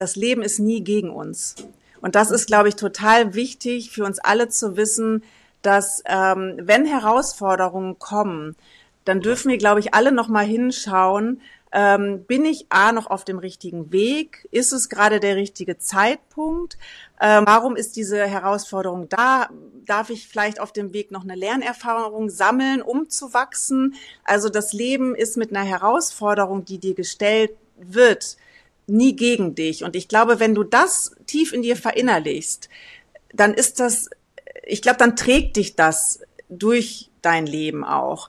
das Leben ist nie gegen uns. Und das ist, glaube ich, total wichtig für uns alle zu wissen, dass wenn Herausforderungen kommen, dann dürfen wir, glaube ich, alle noch mal hinschauen, bin ich noch auf dem richtigen Weg? Ist es gerade der richtige Zeitpunkt? Warum ist diese Herausforderung da? Darf ich vielleicht auf dem Weg noch eine Lernerfahrung sammeln, um zu wachsen? Also das Leben ist mit einer Herausforderung, die dir gestellt wird, nie gegen dich. Und ich glaube, wenn du das tief in dir verinnerlichst, dann ist das, ich glaube, dann trägt dich das durch dein Leben auch.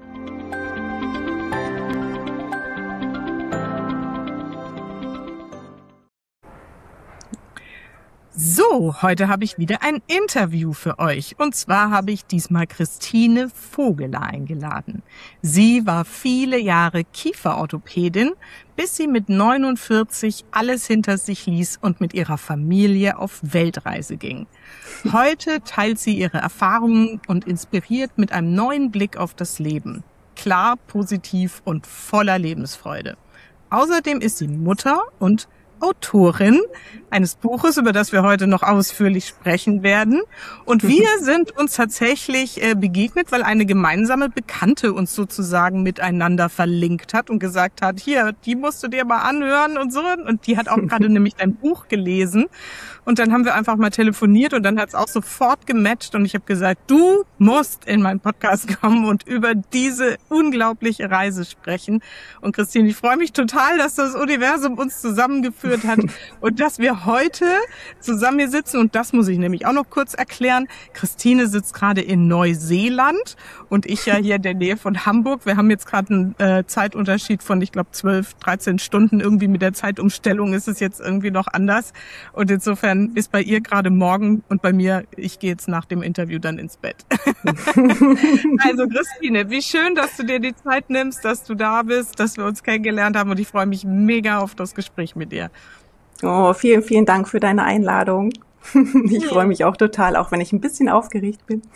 So, heute habe ich wieder ein Interview für euch. Und zwar habe ich diesmal Christine Vogeler eingeladen. Sie war viele Jahre Kieferorthopädin, bis sie mit 49 alles hinter sich ließ und mit ihrer Familie auf Weltreise ging. Heute teilt sie ihre Erfahrungen und inspiriert mit einem neuen Blick auf das Leben. Klar, positiv und voller Lebensfreude. Außerdem ist sie Mutter und Autorin eines Buches, über das wir heute noch ausführlich sprechen werden. Und wir sind uns tatsächlich begegnet, weil eine gemeinsame Bekannte uns sozusagen miteinander verlinkt hat und gesagt hat, hier, die musst du dir mal anhören und so. Und die hat auch gerade nämlich dein Buch gelesen. Und dann haben wir einfach mal telefoniert und dann hat es auch sofort gematcht und ich habe gesagt, du musst in meinen Podcast kommen und über diese unglaubliche Reise sprechen. Und Christine, ich freue mich total, dass das Universum uns zusammengeführt hat und dass wir heute zusammen hier sitzen. Und das muss ich nämlich auch noch kurz erklären. Christine sitzt gerade in Neuseeland und ich ja hier in der Nähe von Hamburg. Wir haben jetzt gerade einen Zeitunterschied von, ich glaube, 12, 13 Stunden. Irgendwie mit der Zeitumstellung ist es jetzt irgendwie noch anders. Und insofern ist bei ihr gerade morgen und bei mir, ich gehe jetzt nach dem Interview dann ins Bett. Also Christine, wie schön, dass du dir die Zeit nimmst, dass du da bist, dass wir uns kennengelernt haben und ich freue mich mega auf das Gespräch mit dir. Oh, vielen, vielen Dank für deine Einladung. Ich freue mich auch total, auch wenn ich ein bisschen aufgeregt bin.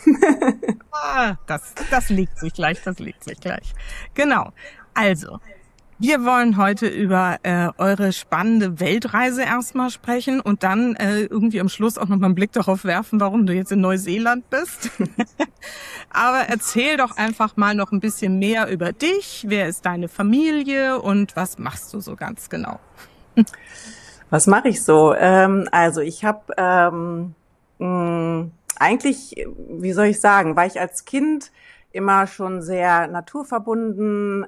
Das legt sich gleich. Genau. Also, wir wollen heute über eure spannende Weltreise erstmal sprechen und dann irgendwie am Schluss auch nochmal einen Blick darauf werfen, warum du jetzt in Neuseeland bist. Aber erzähl doch einfach mal noch ein bisschen mehr über dich. Wer ist deine Familie und was machst du so ganz genau? Was mache ich so? Also ich habe eigentlich, wie soll ich sagen, war ich als Kind immer schon sehr naturverbunden,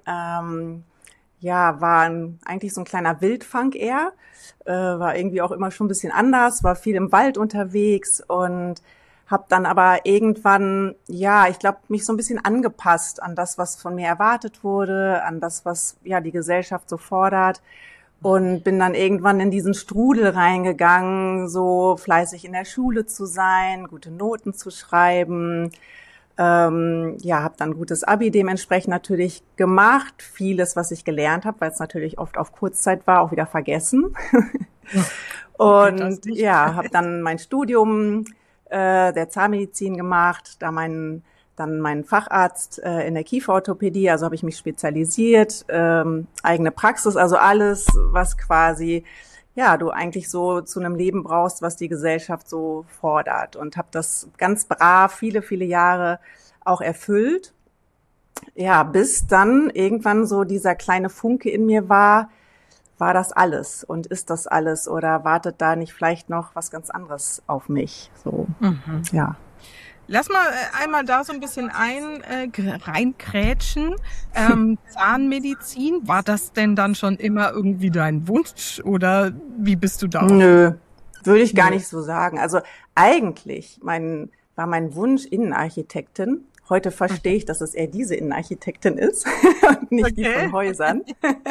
war eigentlich so ein kleiner Wildfang eher, war irgendwie auch immer schon ein bisschen anders, war viel im Wald unterwegs und habe dann aber irgendwann, ich glaube, mich so ein bisschen angepasst an das, was von mir erwartet wurde, an das, was die Gesellschaft so fordert und bin dann irgendwann in diesen Strudel reingegangen, so fleißig in der Schule zu sein, gute Noten zu schreiben. Habe dann gutes Abi dementsprechend natürlich gemacht. Vieles, was ich gelernt habe, weil es natürlich oft auf Kurzzeit war, auch wieder vergessen. Und habe dann mein Studium der Zahnmedizin gemacht, dann meinen Facharzt in der Kieferorthopädie, also habe ich mich spezialisiert, eigene Praxis, also alles, was quasi du eigentlich so zu einem Leben brauchst, was die Gesellschaft so fordert. Und habe das ganz brav viele, viele Jahre auch erfüllt. Ja, bis dann irgendwann so dieser kleine Funke in mir war das alles und ist das alles oder wartet da nicht vielleicht noch was ganz anderes auf mich? So, ja. Lass mal einmal da so ein bisschen reinkrätschen. Zahnmedizin, war das denn dann schon immer irgendwie dein Wunsch oder wie bist du da? Nö, würde ich gar nicht so sagen. Also eigentlich war mein Wunsch Innenarchitektin. Heute verstehe ich, dass es eher diese Innenarchitektin ist und nicht die von Häusern.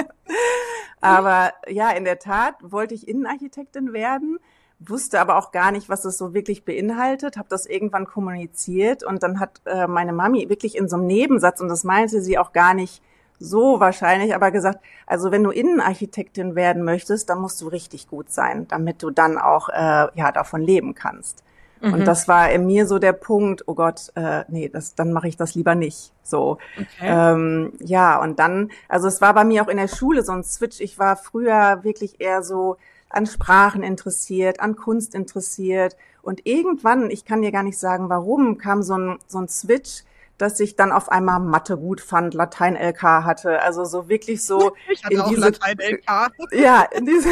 Aber ja, in der Tat wollte ich Innenarchitektin werden. Wusste aber auch gar nicht, was es so wirklich beinhaltet, habe das irgendwann kommuniziert und dann hat meine Mami wirklich in so einem Nebensatz, und das meinte sie auch gar nicht so wahrscheinlich, aber gesagt, also wenn du Innenarchitektin werden möchtest, dann musst du richtig gut sein, damit du dann auch davon leben kannst. Und das war in mir so der Punkt, oh Gott, dann mache ich das lieber nicht. So, okay. Und dann, also es war bei mir auch in der Schule so ein Switch. Ich war früher wirklich eher so an Sprachen interessiert, an Kunst interessiert. Und irgendwann, ich kann dir gar nicht sagen warum, kam so ein Switch, dass ich dann auf einmal Mathe gut fand, Latein LK hatte. Also so wirklich so ich hatte in auch diese Latein LK. ja,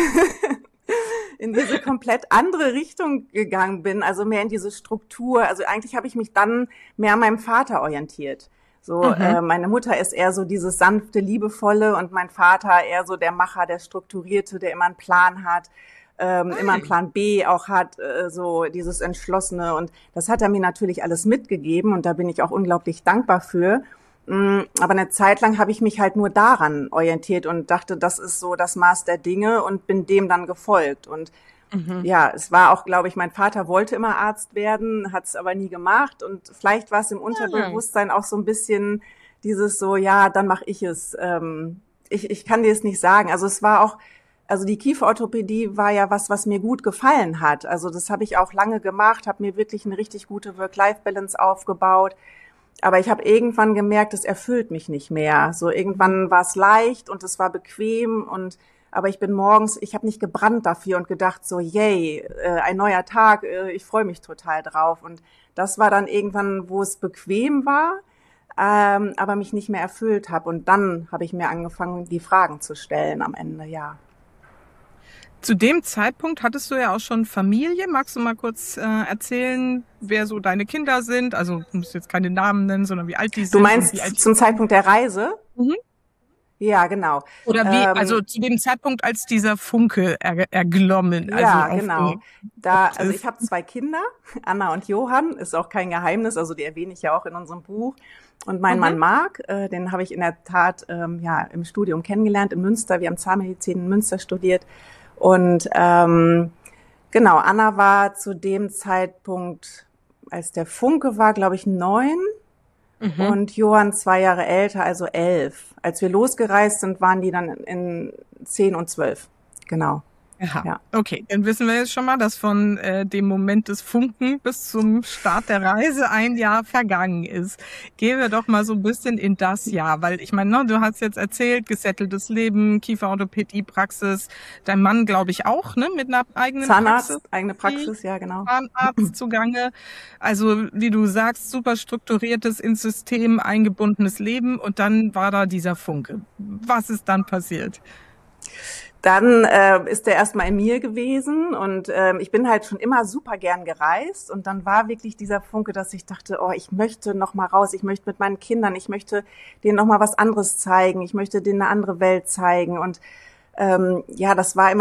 in diese komplett andere Richtung gegangen bin, also mehr in diese Struktur. Also eigentlich habe ich mich dann mehr an meinem Vater orientiert. So, meine Mutter ist eher so dieses sanfte, liebevolle und mein Vater eher so der Macher, der Strukturierte, der immer einen Plan hat, immer einen Plan B auch hat, so dieses Entschlossene. Und das hat er mir natürlich alles mitgegeben und da bin ich auch unglaublich dankbar für. Aber eine Zeit lang habe ich mich halt nur daran orientiert und dachte, das ist so das Maß der Dinge und bin dem dann gefolgt. Und ja, es war auch, glaube ich, mein Vater wollte immer Arzt werden, hat es aber nie gemacht. Und vielleicht war es im Unterbewusstsein auch so ein bisschen dieses so, ja, dann mache ich es. Ich kann dir es nicht sagen. Also es war auch, also die Kieferorthopädie war ja was mir gut gefallen hat. Also das habe ich auch lange gemacht, habe mir wirklich eine richtig gute Work-Life-Balance aufgebaut. Aber ich habe irgendwann gemerkt, es erfüllt mich nicht mehr. So irgendwann war es leicht und es war bequem aber ich bin morgens, ich habe nicht gebrannt dafür und gedacht so, yay, ein neuer Tag, ich freue mich total drauf. Und das war dann irgendwann, wo es bequem war, aber mich nicht mehr erfüllt habe. Und dann habe ich mir angefangen, die Fragen zu stellen am Ende, ja. Zu dem Zeitpunkt hattest du ja auch schon Familie. Magst du mal kurz erzählen, wer so deine Kinder sind? Also du musst jetzt keine Namen nennen, sondern wie alt die sind. Du meinst zum Zeitpunkt der Reise? Mhm. Ja, genau. Oder wie, also zu dem Zeitpunkt, als dieser Funke erglommen. Ja, genau. Also ich habe 2 Kinder, Anna und Johann, ist auch kein Geheimnis, also die erwähne ich ja auch in unserem Buch. Und mein Mann Marc, den habe ich in der Tat im Studium kennengelernt in Münster. Wir haben Zahnmedizin in Münster studiert. Und genau, Anna war zu dem Zeitpunkt, als der Funke war, glaube ich, 9. Und Johann 2 Jahre älter, also 11. Als wir losgereist sind, waren die dann in 10 und 12. Genau. Aha. Ja. Okay, dann wissen wir jetzt schon mal, dass von dem Moment des Funken bis zum Start der Reise ein Jahr vergangen ist. Gehen wir doch mal so ein bisschen in das Jahr, weil ich meine, du hast jetzt erzählt, gesetteltes Leben, Kieferorthopädie-Praxis, dein Mann, glaube ich, auch, ne, mit einer eigenen Zahnarzt, Praxis. eigene Praxis, ja, genau. Zahnarzt zugange. Also, wie du sagst, super strukturiertes, ins System eingebundenes Leben und dann war da dieser Funke. Was ist dann passiert? Dann ist der erstmal in mir gewesen und ich bin halt schon immer super gern gereist und dann war wirklich dieser Funke, dass ich dachte, oh, ich möchte noch mal raus, ich möchte mit meinen Kindern, ich möchte denen noch mal was anderes zeigen, ich möchte denen eine andere Welt zeigen und ja,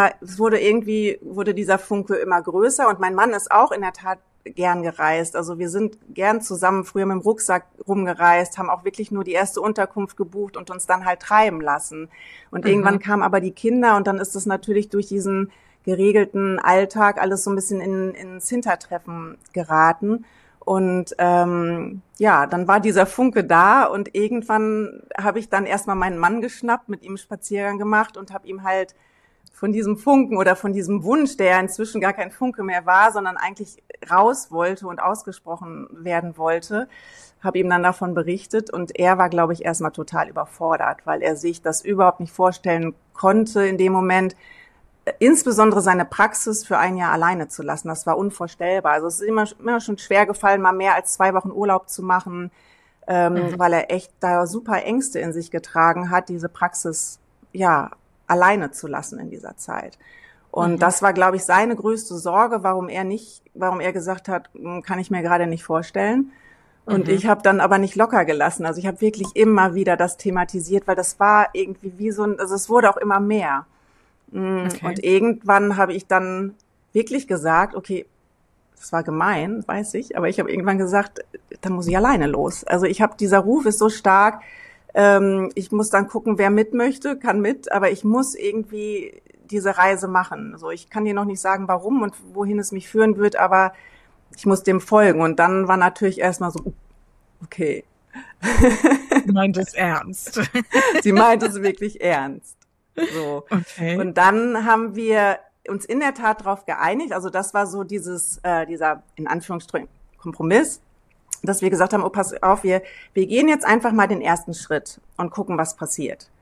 wurde dieser Funke immer größer und mein Mann ist auch in der Tat gern gereist. Also wir sind gern zusammen früher mit dem Rucksack rumgereist, haben auch wirklich nur die erste Unterkunft gebucht und uns dann halt treiben lassen. Und irgendwann kamen aber die Kinder und dann ist es natürlich durch diesen geregelten Alltag alles so ein bisschen ins Hintertreffen geraten. Und ja, dann war dieser Funke da und irgendwann habe ich dann erstmal meinen Mann geschnappt, mit ihm einen Spaziergang gemacht und habe ihm halt von diesem Funken oder von diesem Wunsch, der ja inzwischen gar kein Funke mehr war, sondern eigentlich raus wollte und ausgesprochen werden wollte, habe ihm dann davon berichtet und er war, glaube ich, erstmal total überfordert, weil er sich das überhaupt nicht vorstellen konnte in dem Moment, insbesondere seine Praxis für ein Jahr alleine zu lassen. Das war unvorstellbar. Also es ist immer schon schwer gefallen, mal mehr als 2 Wochen Urlaub zu machen, weil er echt da super Ängste in sich getragen hat, diese Praxis, ja, alleine zu lassen in dieser Zeit. Und das war, glaube ich, seine größte Sorge, warum er gesagt hat, kann ich mir gerade nicht vorstellen. Und ich habe dann aber nicht locker gelassen. Also ich habe wirklich immer wieder das thematisiert, weil das war irgendwie also es wurde auch immer mehr. Okay. Und irgendwann habe ich dann wirklich gesagt, okay, das war gemein, weiß ich, aber ich habe irgendwann gesagt, dann muss ich alleine los. Also dieser Ruf ist so stark, ich muss dann gucken, wer mit möchte, kann mit, aber ich muss irgendwie diese Reise machen. Also ich kann dir noch nicht sagen, warum und wohin es mich führen wird, aber ich muss dem folgen. Und dann war natürlich erstmal so, okay. Sie meint es ernst. Sie meint es wirklich ernst. So. Okay. Und dann haben wir uns in der Tat darauf geeinigt. Also das war so dieser, in Anführungsstrichen, Kompromiss, dass wir gesagt haben, oh, pass auf, wir gehen jetzt einfach mal den ersten Schritt und gucken, was passiert.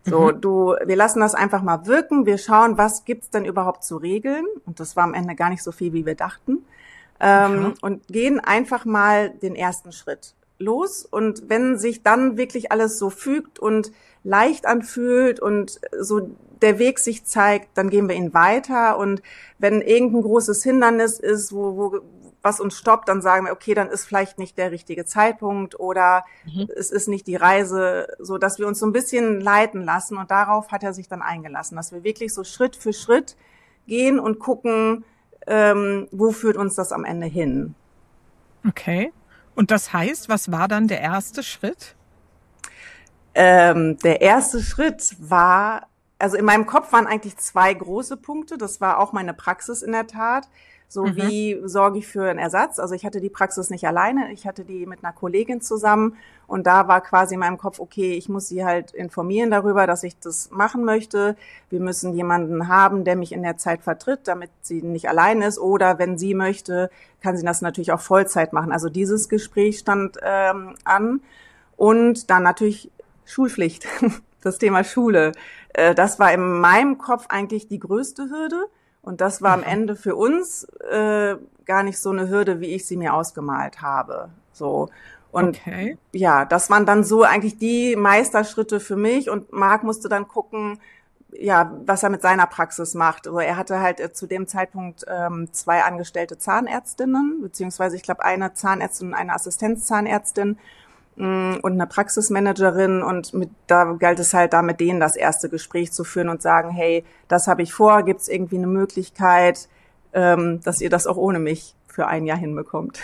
So, wir lassen das einfach mal wirken, wir schauen, was gibt's denn überhaupt zu regeln? Und das war am Ende gar nicht so viel, wie wir dachten. Und gehen einfach mal den ersten Schritt los. Und wenn sich dann wirklich alles so fügt und leicht anfühlt und so der Weg sich zeigt, dann gehen wir ihn weiter. Und wenn irgendein großes Hindernis ist, was uns stoppt, dann sagen wir, okay, dann ist vielleicht nicht der richtige Zeitpunkt oder es ist nicht die Reise, so dass wir uns so ein bisschen leiten lassen. Und darauf hat er sich dann eingelassen, dass wir wirklich so Schritt für Schritt gehen und gucken, wo führt uns das am Ende hin. Okay. Und das heißt, was war dann der erste Schritt? Der erste Schritt war, also in meinem Kopf waren eigentlich 2 große Punkte. Das war auch meine Praxis in der Tat. So wie sorge ich für einen Ersatz? Also ich hatte die Praxis nicht alleine, ich hatte die mit einer Kollegin zusammen und da war quasi in meinem Kopf, okay, ich muss sie halt informieren darüber, dass ich das machen möchte. Wir müssen jemanden haben, der mich in der Zeit vertritt, damit sie nicht allein ist oder wenn sie möchte, kann sie das natürlich auch Vollzeit machen. Also dieses Gespräch stand an und dann natürlich Schulpflicht, das Thema Schule. Das war in meinem Kopf eigentlich die größte Hürde. Und das war am Ende für uns gar nicht so eine Hürde, wie ich sie mir ausgemalt habe. So. Und ja, das waren dann so eigentlich die Meisterschritte für mich. Und Marc musste dann gucken, ja, was er mit seiner Praxis macht. Also er hatte halt zu dem Zeitpunkt 2 angestellte Zahnärztinnen, beziehungsweise ich glaube eine Zahnärztin und eine Assistenzzahnärztin und eine Praxismanagerin und da galt es halt da mit denen das erste Gespräch zu führen und sagen, hey, das habe ich vor, gibt es irgendwie eine Möglichkeit, dass ihr das auch ohne mich für ein Jahr hinbekommt.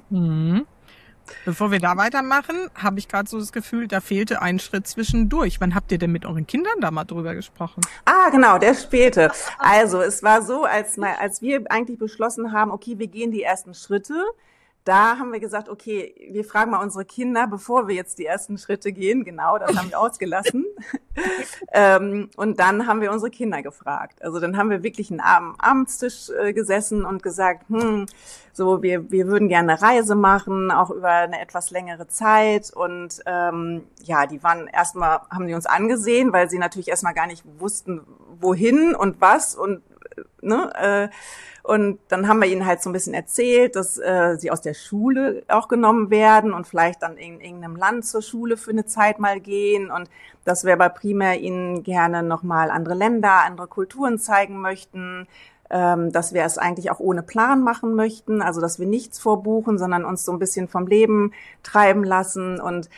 Bevor wir da weitermachen, habe ich gerade so das Gefühl, da fehlte ein Schritt zwischendurch. Wann habt ihr denn mit euren Kindern da mal drüber gesprochen? Ah, genau, der späte. Also es war so, als wir eigentlich beschlossen haben, okay, wir gehen die ersten Schritte, da haben wir gesagt, okay, wir fragen mal unsere Kinder, bevor wir jetzt die ersten Schritte gehen. Genau, das haben wir ausgelassen. Und dann haben wir unsere Kinder gefragt. Also dann haben wir wirklich am Abendstisch gesessen und gesagt, so wir würden gerne eine Reise machen, auch über eine etwas längere Zeit. Und ja, die waren haben die uns angesehen, weil sie natürlich erstmal gar nicht wussten, wohin und was und und dann haben wir ihnen halt so ein bisschen erzählt, dass sie aus der Schule auch genommen werden und vielleicht dann in irgendeinem Land zur Schule für eine Zeit mal gehen und dass wir aber primär ihnen gerne nochmal andere Länder, andere Kulturen zeigen möchten, dass wir es eigentlich auch ohne Plan machen möchten, also dass wir nichts vorbuchen, sondern uns so ein bisschen vom Leben treiben lassen und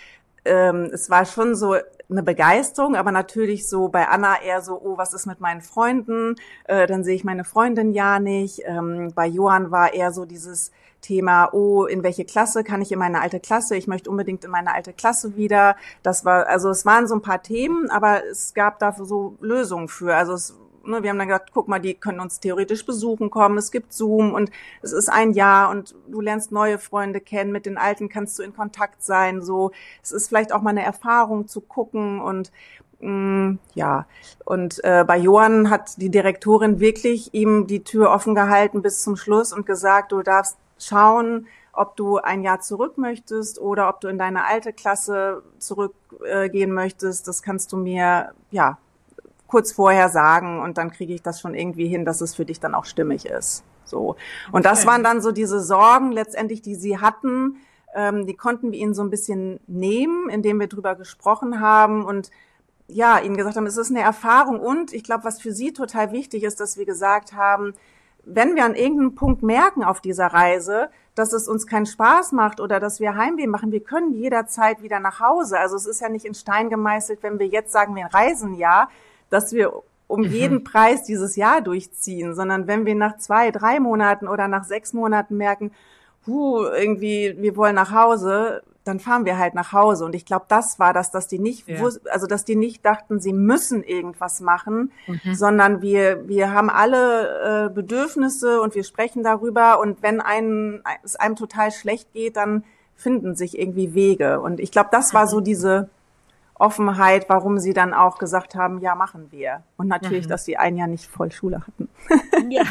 es war schon so eine Begeisterung, aber natürlich so bei Anna eher so, oh, was ist mit meinen Freunden? Dann sehe ich meine Freundin ja nicht. Bei Johann war eher so dieses Thema, oh, in welche Klasse kann ich in meine alte Klasse? Ich möchte unbedingt in meine alte Klasse wieder. Es waren so ein paar Themen, aber es gab dafür so Lösungen für. Also wir haben dann gesagt, guck mal, die können uns theoretisch besuchen kommen, es gibt Zoom und es ist ein Jahr und du lernst neue Freunde kennen, mit den Alten kannst du in Kontakt sein, so. Es ist vielleicht auch mal eine Erfahrung zu gucken und ja. Und bei Johann hat die Direktorin wirklich ihm die Tür offen gehalten bis zum Schluss und gesagt, du darfst schauen, ob du ein Jahr zurück möchtest oder ob du in deine alte Klasse zurückgehen möchtest. Das kannst du mir, ja, kurz vorher sagen und dann kriege ich das schon irgendwie hin, dass es für dich dann auch stimmig ist. So. Und das waren dann so diese Sorgen letztendlich, die sie hatten, die konnten wir ihnen so ein bisschen nehmen, indem wir drüber gesprochen haben und ja, ihnen gesagt haben, es ist eine Erfahrung und ich glaube, was für sie total wichtig ist, dass wir gesagt haben, wenn wir an irgendeinem Punkt merken auf dieser Reise, dass es uns keinen Spaß macht oder dass wir Heimweh machen, wir können jederzeit wieder nach Hause. Also es ist ja nicht in Stein gemeißelt, wenn wir jetzt sagen, wir reisen ja, dass wir um jeden Preis dieses Jahr durchziehen, sondern wenn wir nach 2, 3 Monaten oder nach 6 Monaten merken, irgendwie, wir wollen nach Hause, dann fahren wir halt nach Hause. Und ich glaube, das war das, dass die nicht dass die nicht dachten, sie müssen irgendwas machen, sondern wir haben alle Bedürfnisse und wir sprechen darüber. Und wenn es einem total schlecht geht, dann finden sich irgendwie Wege. Und ich glaube, das war so diese Offenheit, warum sie dann auch gesagt haben, ja, machen wir. Und natürlich, dass sie ein Jahr nicht voll Schule hatten. Ja,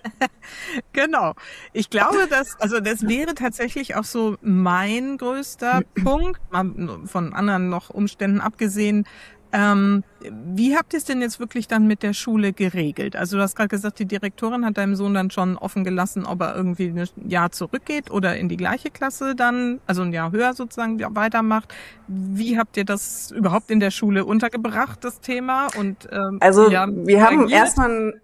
genau. Ich glaube, das wäre tatsächlich auch so mein größter Punkt, mal von anderen noch Umständen abgesehen, Wie habt ihr es denn jetzt wirklich dann mit der Schule geregelt? Also du hast gerade gesagt, die Direktorin hat deinem Sohn dann schon offen gelassen, ob er irgendwie ein Jahr zurückgeht oder in die gleiche Klasse dann, also ein Jahr höher sozusagen weitermacht. Wie habt ihr das überhaupt in der Schule untergebracht, das Thema? Und also wir haben erstmal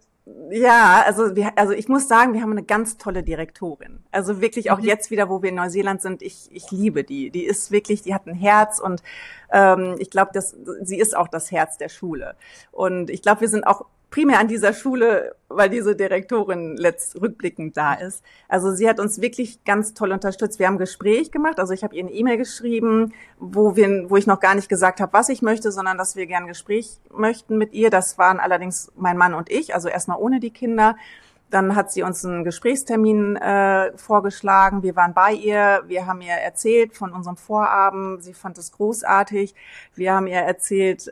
also ich muss sagen, wir haben eine ganz tolle Direktorin. Also wirklich auch jetzt wieder, wo wir in Neuseeland sind, ich liebe die. Die ist wirklich, die hat ein Herz und ich glaube, sie ist auch das Herz der Schule. Und ich glaube, wir sind auch primär an dieser Schule, weil diese Direktorin rückblickend da ist. Also sie hat uns wirklich ganz toll unterstützt. Wir haben ein Gespräch gemacht, also ich habe ihr eine E-Mail geschrieben, wo ich noch gar nicht gesagt habe, was ich möchte, sondern dass wir gerne ein Gespräch möchten mit ihr. Das waren allerdings mein Mann und ich, also erstmal ohne die Kinder. Dann hat sie uns einen Gesprächstermin vorgeschlagen. Wir waren bei ihr. Wir haben ihr erzählt von unserem Vorabend. Sie fand es großartig. Wir haben ihr erzählt,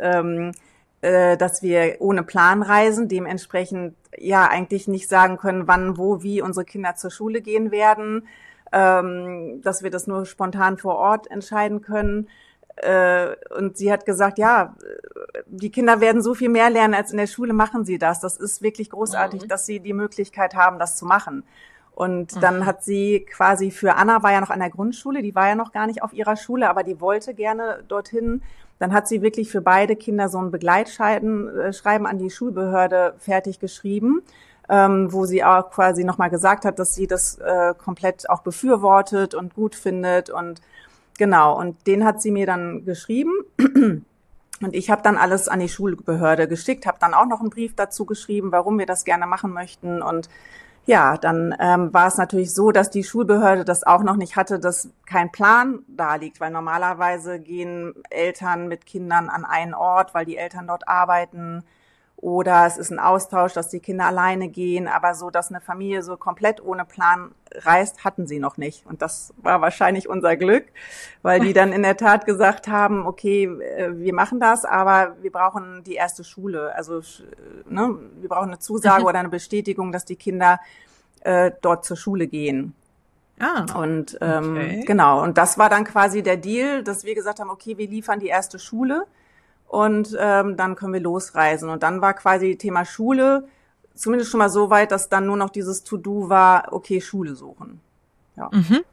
dass wir ohne Plan reisen, dementsprechend ja eigentlich nicht sagen können, wann, wo, wie unsere Kinder zur Schule gehen werden, dass wir das nur spontan vor Ort entscheiden können. Und sie hat gesagt, ja, die Kinder werden so viel mehr lernen als in der Schule, machen sie das. Das ist wirklich großartig, dass sie die Möglichkeit haben, das zu machen. Und dann hat sie quasi für Anna, war ja noch an der Grundschule, die war ja noch gar nicht auf ihrer Schule, aber die wollte gerne dorthin. Dann hat sie wirklich für beide Kinder so ein Begleitschreiben an die Schulbehörde fertig geschrieben, wo sie auch quasi nochmal gesagt hat, dass sie das komplett auch befürwortet und gut findet. Und genau, und den hat sie mir dann geschrieben. Und ich habe dann alles an die Schulbehörde geschickt, habe dann auch noch einen Brief dazu geschrieben, warum wir das gerne machen möchten. Und ja, dann war es natürlich so, dass die Schulbehörde das auch noch nicht hatte, dass kein Plan da liegt, weil normalerweise gehen Eltern mit Kindern an einen Ort, weil die Eltern dort arbeiten, oder es ist ein Austausch, dass die Kinder alleine gehen, aber so, dass eine Familie so komplett ohne Plan reist, hatten sie noch nicht. Und das war wahrscheinlich unser Glück, weil die dann in der Tat gesagt haben, okay, wir machen das, aber wir brauchen die erste Schule. Also ne, wir brauchen eine Zusage oder eine Bestätigung, dass die Kinder dort zur Schule gehen. Und okay. Genau, und das war dann quasi der Deal, dass wir gesagt haben, okay, wir liefern die erste Schule. Und dann können wir losreisen. Und dann war quasi Thema Schule zumindest schon mal so weit, dass dann nur noch dieses To-Do war, okay, Schule suchen. Ja.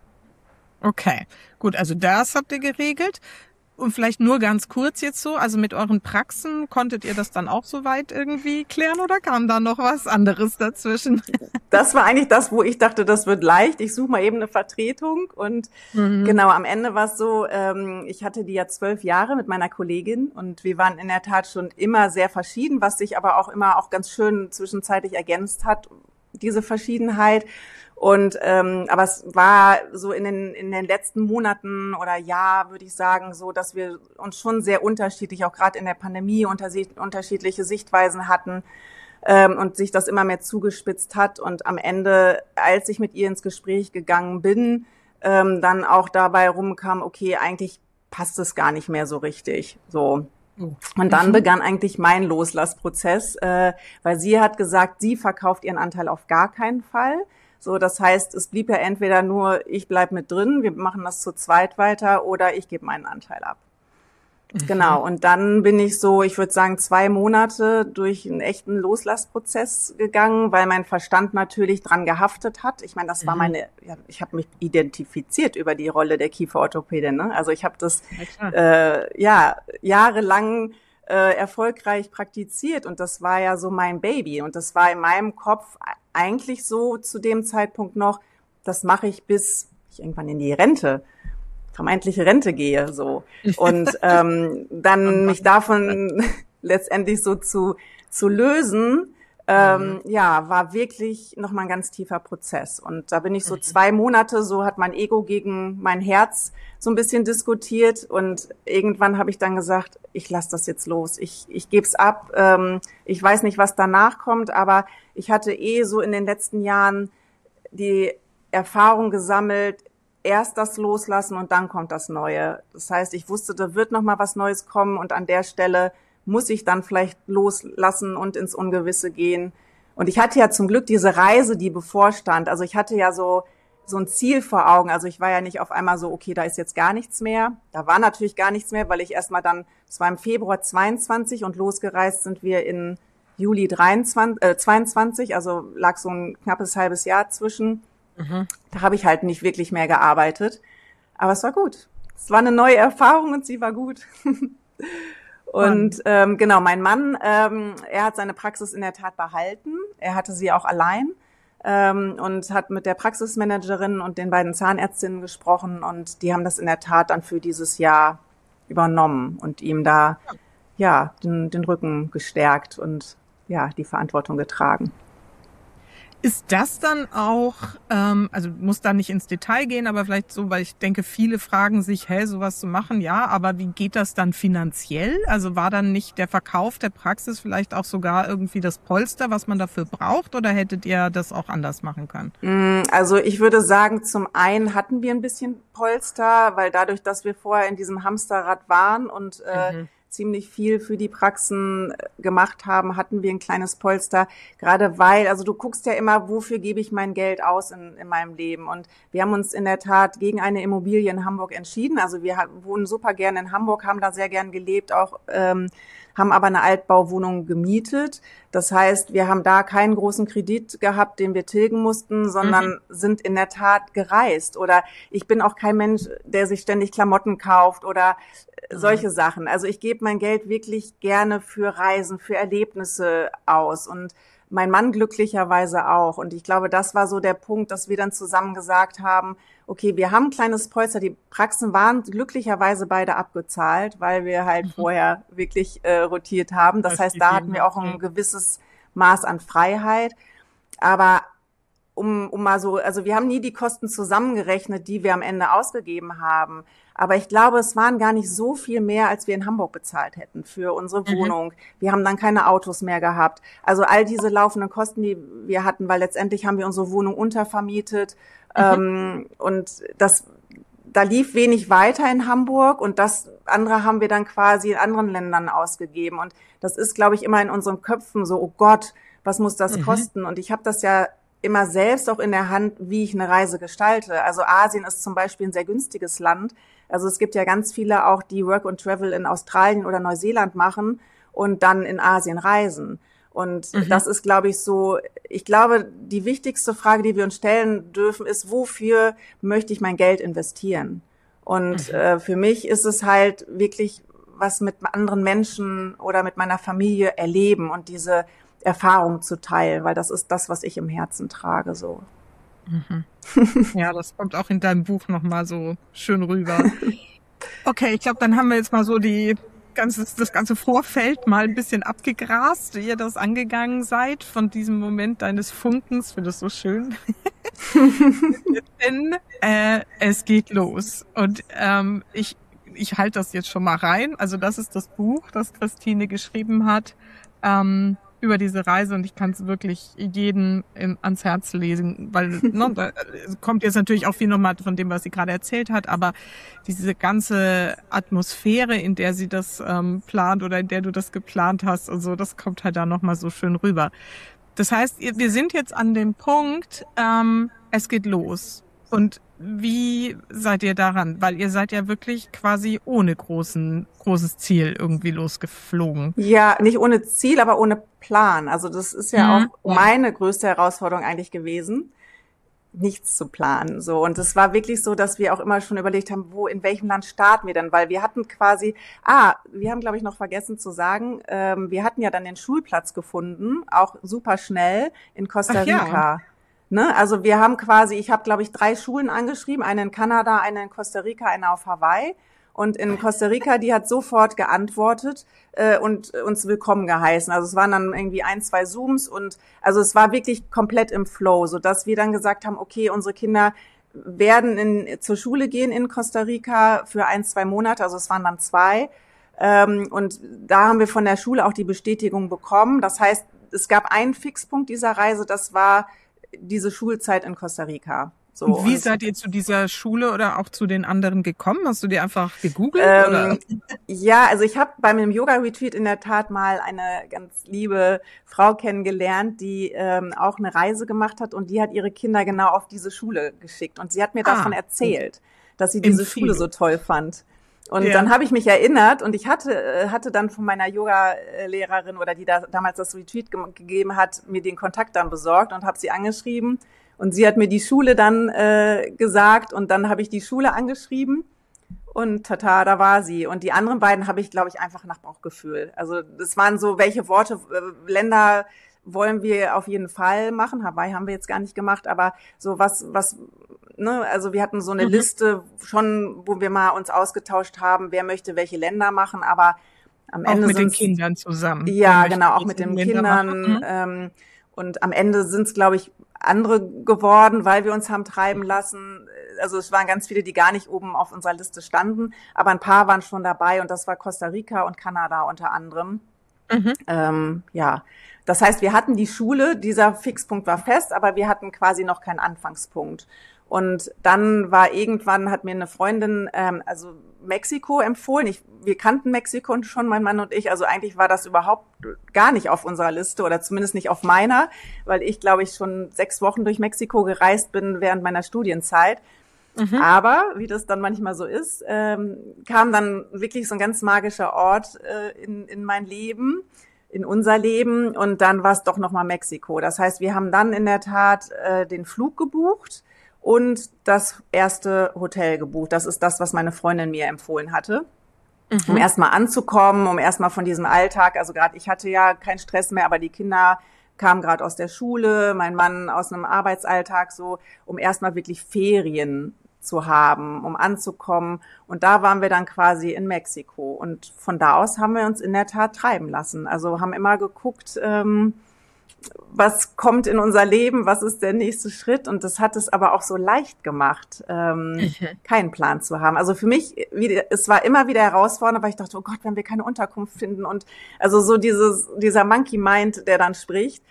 Okay, gut, also das habt ihr geregelt. Und vielleicht nur ganz kurz jetzt so, also mit euren Praxen, konntet ihr das dann auch soweit irgendwie klären oder kam da noch was anderes dazwischen? Das war eigentlich das, wo ich dachte, das wird leicht. Ich suche mal eben eine Vertretung und genau, am Ende war es so, ich hatte die ja 12 Jahre mit meiner Kollegin und wir waren in der Tat schon immer sehr verschieden, was sich aber auch immer auch ganz schön zwischenzeitlich ergänzt hat, diese Verschiedenheit. Und aber es war so in den letzten Monaten oder Jahr, würde ich sagen, so, dass wir uns schon sehr unterschiedlich, auch gerade in der Pandemie, unterschiedliche Sichtweisen hatten und sich das immer mehr zugespitzt hat. Und am Ende, als ich mit ihr ins Gespräch gegangen bin, dann auch dabei rumkam, okay, eigentlich passt es gar nicht mehr so richtig. So. Und dann begann eigentlich mein Loslassprozess, weil sie hat gesagt, sie verkauft ihren Anteil auf gar keinen Fall. So, das heißt, es blieb ja entweder nur, ich bleib mit drin, wir machen das zu zweit weiter, oder ich gebe meinen Anteil ab. Genau, und dann bin ich so, ich würde sagen, 2 Monate durch einen echten Loslassprozess gegangen, weil mein Verstand natürlich dran gehaftet hat. Ich meine, das war ich habe mich identifiziert über die Rolle der Kieferorthopädin. Ne? Also ich habe das jahrelang erfolgreich praktiziert und das war ja so mein Baby und das war in meinem Kopf eigentlich so zu dem Zeitpunkt noch, das mache ich, bis ich irgendwann in die vermeintliche Rente gehe, so. Und dann mich davon letztendlich so zu lösen, war wirklich nochmal ein ganz tiefer Prozess. Und da bin ich so 2 Monate, so hat mein Ego gegen mein Herz so ein bisschen diskutiert und irgendwann habe ich dann gesagt, ich lasse das jetzt los, ich gebe es ab, ich weiß nicht, was danach kommt, aber ich hatte so in den letzten Jahren die Erfahrung gesammelt, erst das Loslassen und dann kommt das Neue. Das heißt, ich wusste, da wird noch mal was Neues kommen und an der Stelle muss ich dann vielleicht loslassen und ins Ungewisse gehen. Und ich hatte ja zum Glück diese Reise, die bevorstand. Also ich hatte ja so ein Ziel vor Augen. Also ich war ja nicht auf einmal so, okay, da ist jetzt gar nichts mehr. Da war natürlich gar nichts mehr, weil ich erstmal dann Es war im Februar 22 und losgereist sind wir in Juli 22, also lag so ein knappes halbes Jahr zwischen. Da habe ich halt nicht wirklich mehr gearbeitet. Aber es war gut. Es war eine neue Erfahrung und sie war gut. Und genau, mein Mann, er hat seine Praxis in der Tat behalten. Er hatte sie auch allein und hat mit der Praxismanagerin und den beiden Zahnärztinnen gesprochen. Und die haben das in der Tat dann für dieses Jahr übernommen und ihm da ja den Rücken gestärkt und ja die Verantwortung getragen. Ist das dann auch, also muss da nicht ins Detail gehen, aber vielleicht so, weil ich denke, viele fragen sich, sowas zu machen, ja, aber wie geht das dann finanziell? Also war dann nicht der Verkauf der Praxis vielleicht auch sogar irgendwie das Polster, was man dafür braucht, oder hättet ihr das auch anders machen können? Also ich würde sagen, zum einen hatten wir ein bisschen Polster, weil dadurch, dass wir vorher in diesem Hamsterrad waren und ziemlich viel für die Praxen gemacht haben, hatten wir ein kleines Polster, gerade weil, also du guckst ja immer, wofür gebe ich mein Geld aus in meinem Leben, und wir haben uns in der Tat gegen eine Immobilie in Hamburg entschieden, also wir wohnen super gerne in Hamburg, haben da sehr gern gelebt, auch haben aber eine Altbauwohnung gemietet. Das heißt, wir haben da keinen großen Kredit gehabt, den wir tilgen mussten, sondern sind in der Tat gereist. Oder ich bin auch kein Mensch, der sich ständig Klamotten kauft oder solche Sachen. Also ich gebe mein Geld wirklich gerne für Reisen, für Erlebnisse aus und mein Mann glücklicherweise auch. Und ich glaube, das war so der Punkt, dass wir dann zusammen gesagt haben, okay, wir haben ein kleines Polster. Die Praxen waren glücklicherweise beide abgezahlt, weil wir halt vorher wirklich rotiert haben. Das heißt, da hatten wir auch ein gewisses Maß an Freiheit. Aber um mal so, also wir haben nie die Kosten zusammengerechnet, die wir am Ende ausgegeben haben. Aber ich glaube, es waren gar nicht so viel mehr, als wir in Hamburg bezahlt hätten für unsere Wohnung. Wir haben dann keine Autos mehr gehabt. Also all diese laufenden Kosten, die wir hatten, weil letztendlich haben wir unsere Wohnung untervermietet. Und da lief wenig weiter in Hamburg, und das andere haben wir dann quasi in anderen Ländern ausgegeben. Und das ist, glaube ich, immer in unseren Köpfen so, oh Gott, was muss das kosten? Und ich habe das ja immer selbst auch in der Hand, wie ich eine Reise gestalte. Also Asien ist zum Beispiel ein sehr günstiges Land. Also es gibt ja ganz viele auch, die Work and Travel in Australien oder Neuseeland machen und dann in Asien reisen. Und das ist, glaube ich, so, ich glaube, die wichtigste Frage, die wir uns stellen dürfen, ist, wofür möchte ich mein Geld investieren? Und für mich ist es halt wirklich was mit anderen Menschen oder mit meiner Familie erleben und diese Erfahrung zu teilen, weil das ist das, was ich im Herzen trage, so. Ja, das kommt auch in deinem Buch nochmal so schön rüber. Okay, ich glaube, dann haben wir jetzt mal so das ganze Vorfeld mal ein bisschen abgegrast, wie ihr das angegangen seid, von diesem Moment deines Funkens. Ich finde das so schön. Denn es geht los. Und ich halte das jetzt schon mal rein. Also das ist das Buch, das Christine geschrieben hat, über diese Reise, und ich kann es wirklich jedem ans Herz lesen, weil da kommt jetzt natürlich auch viel nochmal von dem, was sie gerade erzählt hat, aber diese ganze Atmosphäre, in der sie das plant oder in der du das geplant hast, also das kommt halt da nochmal so schön rüber. Das heißt, wir sind jetzt an dem Punkt, es geht los. Und wie seid ihr daran? Weil ihr seid ja wirklich quasi ohne großes Ziel irgendwie losgeflogen. Ja, nicht ohne Ziel, aber ohne Plan. Also das ist ja auch meine größte Herausforderung eigentlich gewesen, nichts zu planen. So, und es war wirklich so, dass wir auch immer schon überlegt haben, in welchem Land starten wir denn? Weil wir hatten quasi, wir haben, glaube ich, noch vergessen zu sagen, wir hatten ja dann den Schulplatz gefunden, auch super schnell in Costa Rica. Ja. Ne? Also wir haben quasi, ich habe, glaube ich, 3 Schulen angeschrieben, eine in Kanada, eine in Costa Rica, eine auf Hawaii. Und in Costa Rica, die hat sofort geantwortet und uns willkommen geheißen. Also es waren dann irgendwie 1, 2 Zooms, und also es war wirklich komplett im Flow, sodass wir dann gesagt haben, okay, unsere Kinder werden zur Schule gehen in Costa Rica für 1, 2 Monate, also es waren dann 2. Und da haben wir von der Schule auch die Bestätigung bekommen. Das heißt, es gab einen Fixpunkt dieser Reise, das war diese Schulzeit in Costa Rica. So, und wie seid ihr zu dieser Schule oder auch zu den anderen gekommen? Hast du die einfach gegoogelt? Oder? Ja, also ich habe bei meinem Yoga-Retreat in der Tat mal eine ganz liebe Frau kennengelernt, die auch eine Reise gemacht hat, und die hat ihre Kinder genau auf diese Schule geschickt. Und sie hat mir davon erzählt, dass sie diese Schule so toll fand. Und dann habe ich mich erinnert und ich hatte dann von meiner Yoga-Lehrerin oder die da damals das Retreat gegeben hat, mir den Kontakt dann besorgt und habe sie angeschrieben. Und sie hat mir die Schule dann gesagt und dann habe ich die Schule angeschrieben und tata, da war sie. Und die anderen beiden habe ich, glaube ich, einfach nach Bauchgefühl. Also das waren so, welche Worte, Länder wollen wir auf jeden Fall machen. Hawaii haben wir jetzt gar nicht gemacht, aber so was, ne, also wir hatten so eine Liste schon, wo wir mal uns ausgetauscht haben, wer möchte welche Länder machen, aber am Ende auch mit den Kindern zusammen. Ja, genau, auch mit den Kindern. Und am Ende sind es, glaube ich, andere geworden, weil wir uns haben treiben lassen. Also es waren ganz viele, die gar nicht oben auf unserer Liste standen, aber ein paar waren schon dabei und das war Costa Rica und Kanada unter anderem. Ja, das heißt, wir hatten die Schule, dieser Fixpunkt war fest, aber wir hatten quasi noch keinen Anfangspunkt. Und dann hat mir eine Freundin, also Mexiko empfohlen. Wir kannten Mexiko schon, mein Mann und ich. Also eigentlich war das überhaupt gar nicht auf unserer Liste oder zumindest nicht auf meiner, weil ich, glaube ich, schon 6 Wochen durch Mexiko gereist bin während meiner Studienzeit. Aber, wie das dann manchmal so ist, kam dann wirklich so ein ganz magischer Ort in mein Leben, in unser Leben. Und dann war es doch nochmal Mexiko. Das heißt, wir haben dann in der Tat den Flug gebucht und das erste Hotel gebucht. Das ist das, was meine Freundin mir empfohlen hatte. Um erstmal anzukommen, um erstmal von diesem Alltag, also gerade ich hatte ja keinen Stress mehr, aber die Kinder kamen gerade aus der Schule, mein Mann aus einem Arbeitsalltag, so, um erstmal wirklich Ferien zu haben, um anzukommen. Und da waren wir dann quasi in Mexiko. Und von da aus haben wir uns in der Tat treiben lassen. Also haben immer geguckt, was kommt in unser Leben, was ist der nächste Schritt. Und das hat es aber auch so leicht gemacht, keinen Plan zu haben. Also für mich, es war immer wieder herausfordernd, weil ich dachte, oh Gott, wenn wir keine Unterkunft finden. Und also so dieser Monkey Mind, der dann spricht.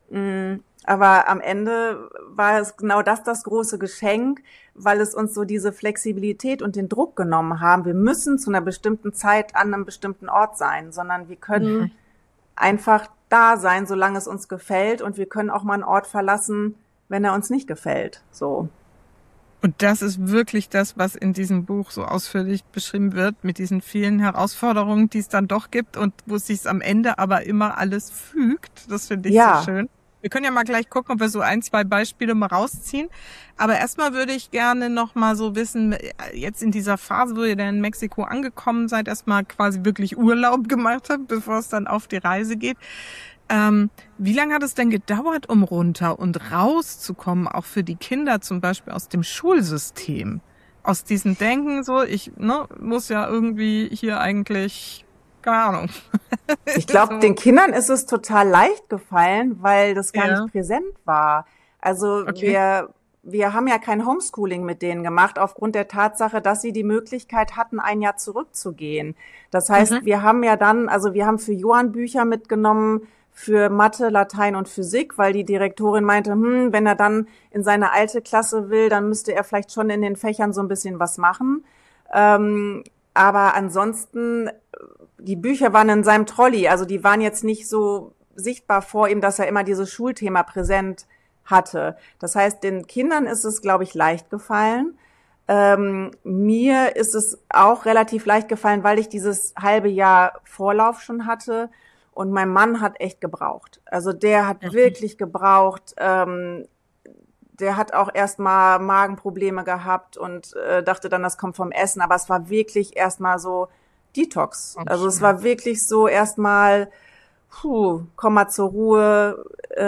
Aber am Ende war es genau das große Geschenk, weil es uns so diese Flexibilität und den Druck genommen haben. Wir müssen zu einer bestimmten Zeit an einem bestimmten Ort sein, sondern wir können einfach da sein, solange es uns gefällt. Und wir können auch mal einen Ort verlassen, wenn er uns nicht gefällt. So. Und das ist wirklich das, was in diesem Buch so ausführlich beschrieben wird, mit diesen vielen Herausforderungen, die es dann doch gibt und wo es sich am Ende aber immer alles fügt. Das finde ich so schön. Wir können ja mal gleich gucken, ob wir so 1, 2 Beispiele mal rausziehen. Aber erstmal würde ich gerne noch mal so wissen, jetzt in dieser Phase, wo ihr dann in Mexiko angekommen seid, erstmal quasi wirklich Urlaub gemacht habt, bevor es dann auf die Reise geht. Wie lange hat es denn gedauert, um runter und rauszukommen, auch für die Kinder zum Beispiel aus dem Schulsystem? Aus diesem Denken so, ich muss ja irgendwie hier eigentlich... Keine Ahnung. Ich glaube, den Kindern ist es total leicht gefallen, weil das gar nicht präsent war. Also wir haben ja kein Homeschooling mit denen gemacht, aufgrund der Tatsache, dass sie die Möglichkeit hatten, ein Jahr zurückzugehen. Das heißt, wir haben ja dann, also wir haben für Johann Bücher mitgenommen, für Mathe, Latein und Physik, weil die Direktorin meinte, wenn er dann in seine alte Klasse will, dann müsste er vielleicht schon in den Fächern so ein bisschen was machen. Aber ansonsten, die Bücher waren in seinem Trolley, also die waren jetzt nicht so sichtbar vor ihm, dass er immer dieses Schulthema präsent hatte. Das heißt, den Kindern ist es, glaube ich, leicht gefallen. Mir ist es auch relativ leicht gefallen, weil ich dieses halbe Jahr Vorlauf schon hatte und mein Mann hat echt gebraucht. Also der hat wirklich gebraucht. Der hat auch erstmal Magenprobleme gehabt und dachte dann, das kommt vom Essen. Aber es war wirklich erstmal so Detox. Also es war wirklich so erstmal, komm mal zur Ruhe.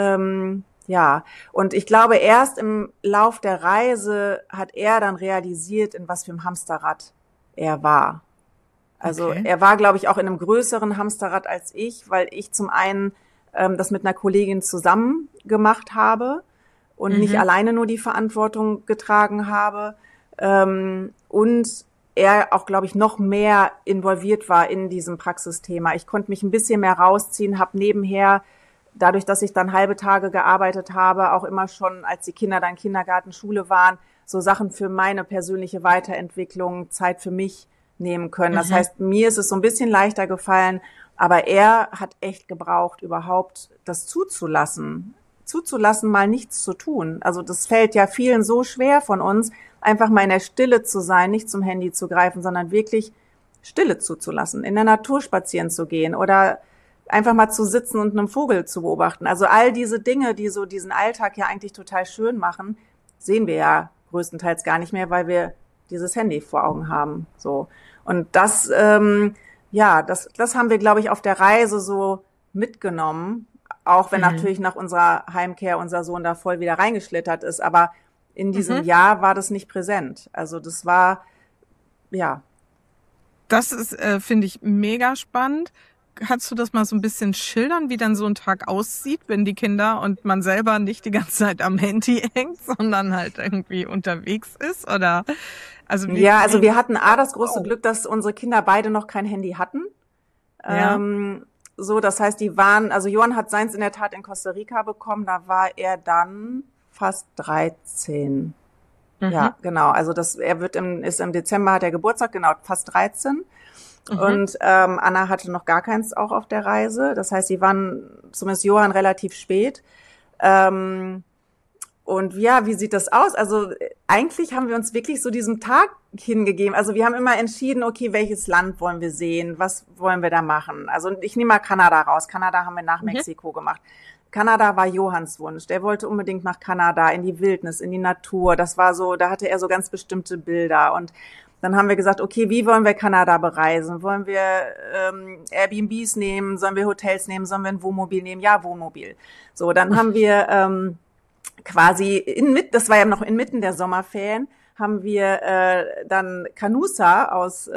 Und ich glaube, erst im Lauf der Reise hat er dann realisiert, in was für einem Hamsterrad er war. Also er war, glaube ich, auch in einem größeren Hamsterrad als ich, weil ich zum einen das mit einer Kollegin zusammen gemacht habe und nicht alleine nur die Verantwortung getragen habe. Und er auch, glaube ich, noch mehr involviert war in diesem Praxisthema. Ich konnte mich ein bisschen mehr rausziehen, habe nebenher, dadurch, dass ich dann halbe Tage gearbeitet habe, auch immer schon, als die Kinder dann Kindergarten, Schule waren, so Sachen für meine persönliche Weiterentwicklung, Zeit für mich nehmen können. Das heißt, mir ist es so ein bisschen leichter gefallen, aber er hat echt gebraucht, überhaupt das zuzulassen, mal nichts zu tun. Also das fällt ja vielen so schwer von uns, einfach mal in der Stille zu sein, nicht zum Handy zu greifen, sondern wirklich Stille zuzulassen, in der Natur spazieren zu gehen oder einfach mal zu sitzen und einen Vogel zu beobachten. Also all diese Dinge, die so diesen Alltag ja eigentlich total schön machen, sehen wir ja größtenteils gar nicht mehr, weil wir dieses Handy vor Augen haben. So. Und das, das haben wir, glaube ich, auf der Reise so mitgenommen. Auch wenn natürlich nach unserer Heimkehr unser Sohn da voll wieder reingeschlittert ist. Aber in diesem Jahr war das nicht präsent. Also das war, ja. Das ist, finde ich, mega spannend. Kannst du das mal so ein bisschen schildern, wie dann so ein Tag aussieht, wenn die Kinder und man selber nicht die ganze Zeit am Handy hängt, sondern halt irgendwie unterwegs ist? Oder also also wir hatten das große Glück, dass unsere Kinder beide noch kein Handy hatten. Ja. So, das heißt, die waren, also Johann hat seins in der Tat in Costa Rica bekommen, da war er dann fast 13. Ja, genau. Also ist im Dezember hat er Geburtstag, genau, fast 13. Und Anna hatte noch gar keins auch auf der Reise. Das heißt, sie waren, zumindest Johann, relativ spät. Und ja, wie sieht das aus? Also eigentlich haben wir uns wirklich so diesem Tag hingegeben. Also wir haben immer entschieden, okay, welches Land wollen wir sehen? Was wollen wir da machen? Also ich nehme mal Kanada raus. Kanada haben wir nach Mexiko gemacht. Kanada war Johanns Wunsch. Der wollte unbedingt nach Kanada, in die Wildnis, in die Natur. Das war so, da hatte er so ganz bestimmte Bilder. Und dann haben wir gesagt, okay, wie wollen wir Kanada bereisen? Wollen wir Airbnbs nehmen? Sollen wir Hotels nehmen? Sollen wir ein Wohnmobil nehmen? Ja, Wohnmobil. So, dann haben wir quasi das war ja noch inmitten der Sommerferien, haben wir dann Canusa aus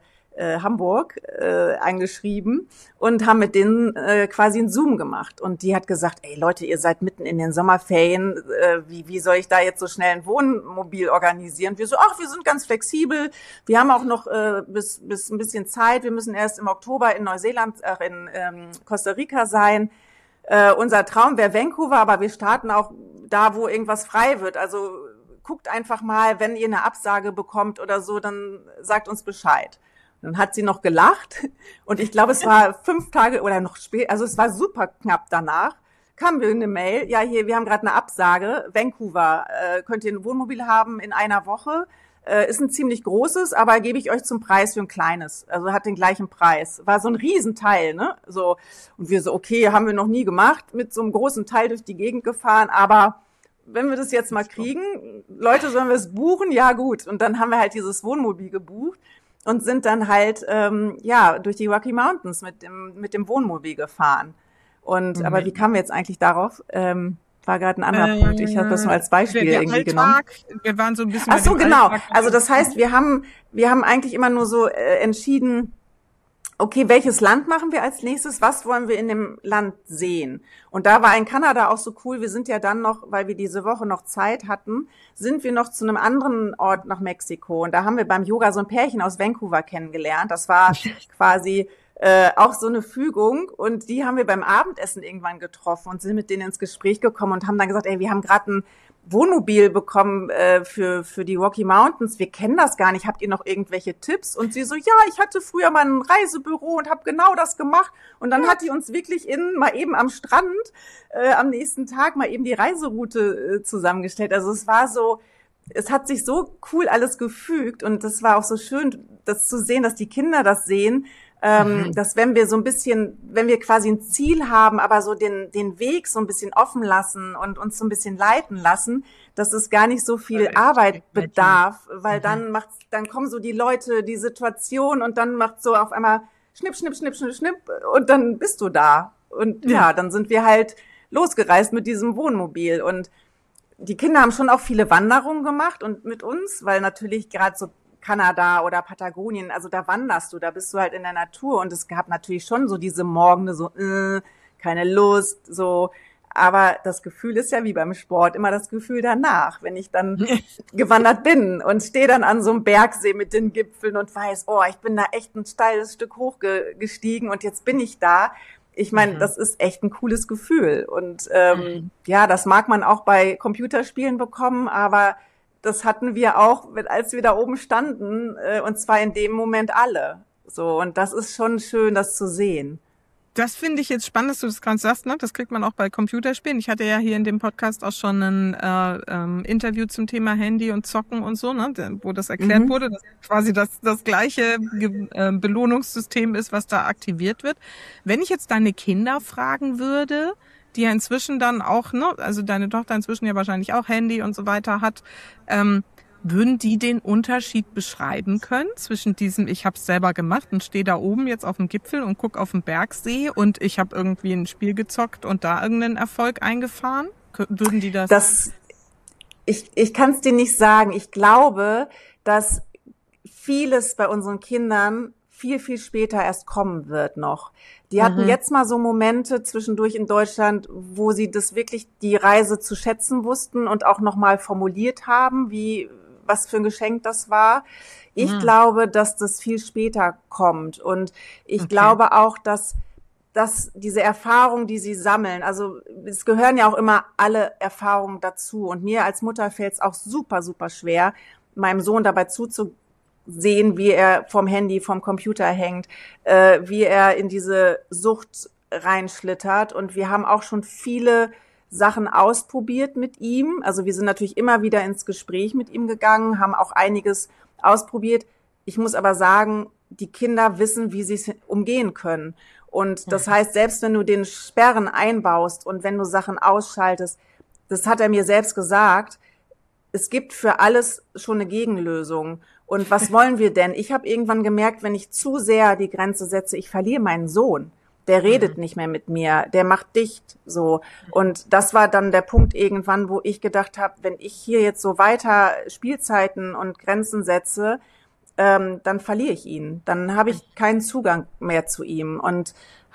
Hamburg eingeschrieben und haben mit denen quasi einen Zoom gemacht. Und die hat gesagt, ey Leute, ihr seid mitten in den Sommerferien, wie soll ich da jetzt so schnell ein Wohnmobil organisieren? Wir so, wir sind ganz flexibel, wir haben auch noch bis ein bisschen Zeit, wir müssen erst im Oktober in in Costa Rica sein. Unser Traum wäre Vancouver, aber wir starten auch da, wo irgendwas frei wird. Also guckt einfach mal, wenn ihr eine Absage bekommt oder so, dann sagt uns Bescheid. Dann hat sie noch gelacht und ich glaube, es war 5 Tage oder noch später, also es war super knapp danach, kam mir eine Mail, ja hier, wir haben gerade eine Absage, Vancouver, könnt ihr ein Wohnmobil haben in einer Woche, ist ein ziemlich großes, aber gebe ich euch zum Preis für ein kleines, also hat den gleichen Preis, war so ein Riesenteil, ne, so, und wir so, okay, haben wir noch nie gemacht, mit so einem großen Teil durch die Gegend gefahren, aber wenn wir das jetzt mal kriegen, Leute, sollen wir es buchen? Ja gut, und dann haben wir halt dieses Wohnmobil gebucht und sind dann halt durch die Rocky Mountains mit dem Wohnmobil gefahren. Und aber wie kamen wir jetzt eigentlich darauf? War gerade ein anderer Punkt. Ich habe das nur als Beispiel irgendwie genommen. Wir waren so ein bisschen. Ach so, genau. Also das heißt, wir haben eigentlich immer nur so entschieden, okay, welches Land machen wir als nächstes? Was wollen wir in dem Land sehen? Und da war in Kanada auch so cool. Wir sind ja dann noch, weil wir diese Woche noch Zeit hatten, sind wir noch zu einem anderen Ort nach Mexiko. Und da haben wir beim Yoga so ein Pärchen aus Vancouver kennengelernt. Das war quasi auch so eine Fügung. Und die haben wir beim Abendessen irgendwann getroffen und sind mit denen ins Gespräch gekommen und haben dann gesagt, ey, wir haben gerade ein Wohnmobil bekommen für die Rocky Mountains. Wir kennen das gar nicht. Habt ihr noch irgendwelche Tipps? Und sie so, ja, ich hatte früher mal ein Reisebüro und habe genau das gemacht. Und dann hat die uns wirklich mal eben am Strand am nächsten Tag mal eben die Reiseroute zusammengestellt. Also es war so, es hat sich so cool alles gefügt und das war auch so schön, das zu sehen, dass die Kinder das sehen. Dass wenn wir quasi ein Ziel haben, aber so den Weg so ein bisschen offen lassen und uns so ein bisschen leiten lassen, dass es gar nicht so viel Arbeit bedarf, weil dann kommen so die Leute, die Situation und dann macht so auf einmal schnipp, schnipp, schnipp, schnipp, schnipp und dann bist du da. Und ja, dann sind wir halt losgereist mit diesem Wohnmobil und die Kinder haben schon auch viele Wanderungen gemacht und mit uns, weil natürlich gerade so Kanada oder Patagonien, also da wanderst du, da bist du halt in der Natur und es gab natürlich schon so diese Morgende, so keine Lust, so, aber das Gefühl ist ja wie beim Sport immer das Gefühl danach, wenn ich dann gewandert bin und stehe dann an so einem Bergsee mit den Gipfeln und weiß, ich bin da echt ein steiles Stück hochgestiegen und jetzt bin ich da. Ich meine, das ist echt ein cooles Gefühl und ja, das mag man auch bei Computerspielen bekommen, aber das hatten wir auch, als wir da oben standen, und zwar in dem Moment alle. So, und das ist schon schön, das zu sehen. Das finde ich jetzt spannend, dass du das gerade sagst, ne? Das kriegt man auch bei Computerspielen. Ich hatte ja hier in dem Podcast auch schon ein Interview zum Thema Handy und Zocken und so, ne? Wo das erklärt wurde, dass quasi das gleiche Belohnungssystem ist, was da aktiviert wird. Wenn ich jetzt deine Kinder fragen würde, die ja inzwischen dann auch, ne, also deine Tochter inzwischen ja wahrscheinlich auch Handy und so weiter hat, würden die den Unterschied beschreiben können zwischen diesem, ich habe es selber gemacht und stehe da oben jetzt auf dem Gipfel und guck auf den Bergsee und ich habe irgendwie ein Spiel gezockt und da irgendeinen Erfolg eingefahren? Würden die das? Ich kann es dir nicht sagen. Ich glaube, dass vieles bei unseren Kindern viel, viel später erst kommen wird noch. Die hatten jetzt mal so Momente zwischendurch in Deutschland, wo sie das wirklich die Reise zu schätzen wussten und auch nochmal formuliert haben, was für ein Geschenk das war. Ich glaube, dass das viel später kommt. Und ich glaube auch, dass diese Erfahrung, die sie sammeln, also es gehören ja auch immer alle Erfahrungen dazu. Und mir als Mutter fällt es auch super, super schwer, meinem Sohn dabei zuzusehen, wie er vom Handy, vom Computer hängt, wie er in diese Sucht reinschlittert. Und wir haben auch schon viele Sachen ausprobiert mit ihm. Also wir sind natürlich immer wieder ins Gespräch mit ihm gegangen, haben auch einiges ausprobiert. Ich muss aber sagen, die Kinder wissen, wie sie es umgehen können. Und das heißt, selbst wenn du den Sperren einbaust und wenn du Sachen ausschaltest, das hat er mir selbst gesagt, es gibt für alles schon eine Gegenlösung. Und was wollen wir denn? Ich habe irgendwann gemerkt, wenn ich zu sehr die Grenze setze, ich verliere meinen Sohn. Der redet nicht mehr mit mir, der macht dicht, so. Und das war dann der Punkt irgendwann, wo ich gedacht habe, wenn ich hier jetzt so weiter Spielzeiten und Grenzen setze, dann verliere ich ihn. Dann habe ich keinen Zugang mehr zu ihm und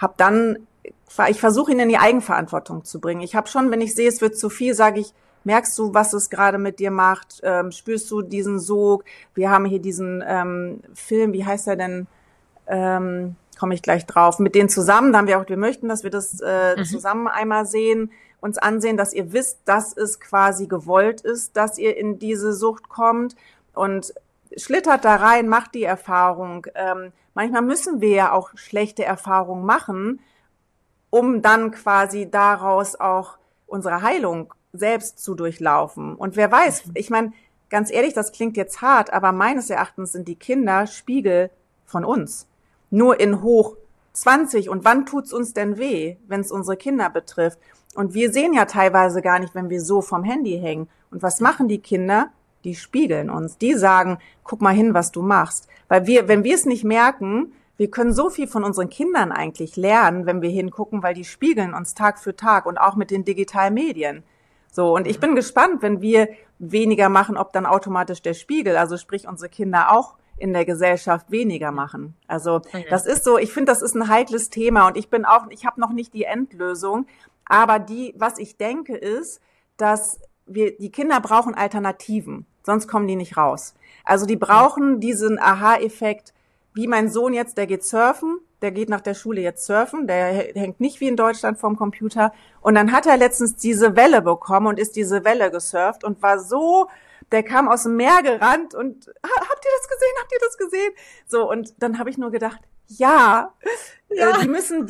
ich versuche ihn in die Eigenverantwortung zu bringen. Ich habe schon, wenn ich sehe, es wird zu viel, sage ich, merkst du, was es gerade mit dir macht? Spürst du diesen Sog? Wir haben hier diesen Film, wie heißt er denn? Komme ich gleich drauf. Mit denen zusammen, da haben wir auch, wir möchten, dass wir das zusammen einmal sehen, uns ansehen, dass ihr wisst, dass es quasi gewollt ist, dass ihr in diese Sucht kommt und schlittert da rein, macht die Erfahrung. Manchmal müssen wir ja auch schlechte Erfahrungen machen, um dann quasi daraus auch unsere Heilung selbst zu durchlaufen. Und wer weiß, ich meine, ganz ehrlich, das klingt jetzt hart, aber meines Erachtens sind die Kinder Spiegel von uns. Nur in hoch 20. Und wann tut's uns denn weh, wenn es unsere Kinder betrifft? Und wir sehen ja teilweise gar nicht, wenn wir so vom Handy hängen. Und was machen die Kinder? Die spiegeln uns. Die sagen, guck mal hin, was du machst. Weil wenn wir es nicht merken, wir können so viel von unseren Kindern eigentlich lernen, wenn wir hingucken, weil die spiegeln uns Tag für Tag und auch mit den digitalen Medien. So, und ich bin gespannt, wenn wir weniger machen, ob dann automatisch der Spiegel, also sprich unsere Kinder auch in der Gesellschaft weniger machen. Also das ist so, ich finde, das ist ein heikles Thema und ich habe noch nicht die Endlösung, aber was ich denke ist, dass die Kinder brauchen Alternativen, sonst kommen die nicht raus. Also die brauchen diesen Aha-Effekt, wie mein Sohn jetzt, der geht surfen, der geht nach der Schule jetzt surfen, der hängt nicht wie in Deutschland vorm Computer und dann hat er letztens diese Welle bekommen und ist diese Welle gesurft und war so, der kam aus dem Meer gerannt und habt ihr das gesehen? Habt ihr das gesehen? So, und dann habe ich nur gedacht, ja. Die müssen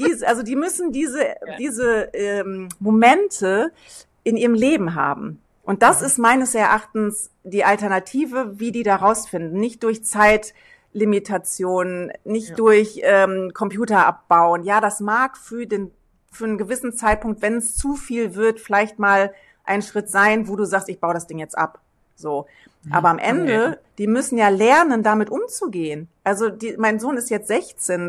diese Momente in ihrem Leben haben. Und das ist meines Erachtens die Alternative, wie die da rausfinden. Nicht durch Zeitlimitationen, nicht durch Computer abbauen. Ja, das mag für einen gewissen Zeitpunkt, wenn es zu viel wird, vielleicht mal ein Schritt sein, wo du sagst, ich baue das Ding jetzt ab. So. Aber am Ende, die müssen ja lernen, damit umzugehen. Also mein Sohn ist jetzt 16.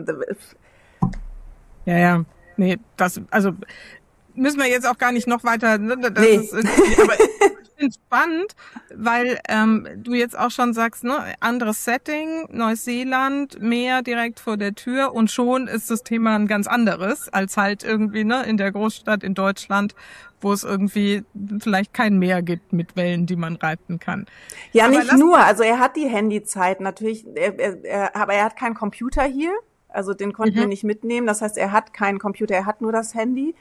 Ja. Nee, also müssen wir jetzt auch gar nicht noch weiter, ne? Aber ich finde es spannend, weil du jetzt auch schon sagst, ne, anderes Setting, Neuseeland, Meer direkt vor der Tür und schon ist das Thema ein ganz anderes als halt irgendwie, ne, in der Großstadt in Deutschland, wo es irgendwie vielleicht kein Meer gibt mit Wellen, die man reiten kann. Ja, aber nicht nur, also er hat die Handyzeit natürlich, aber er hat keinen Computer hier, also den konnten wir nicht mitnehmen, das heißt, er hat keinen Computer, er hat nur das Handy.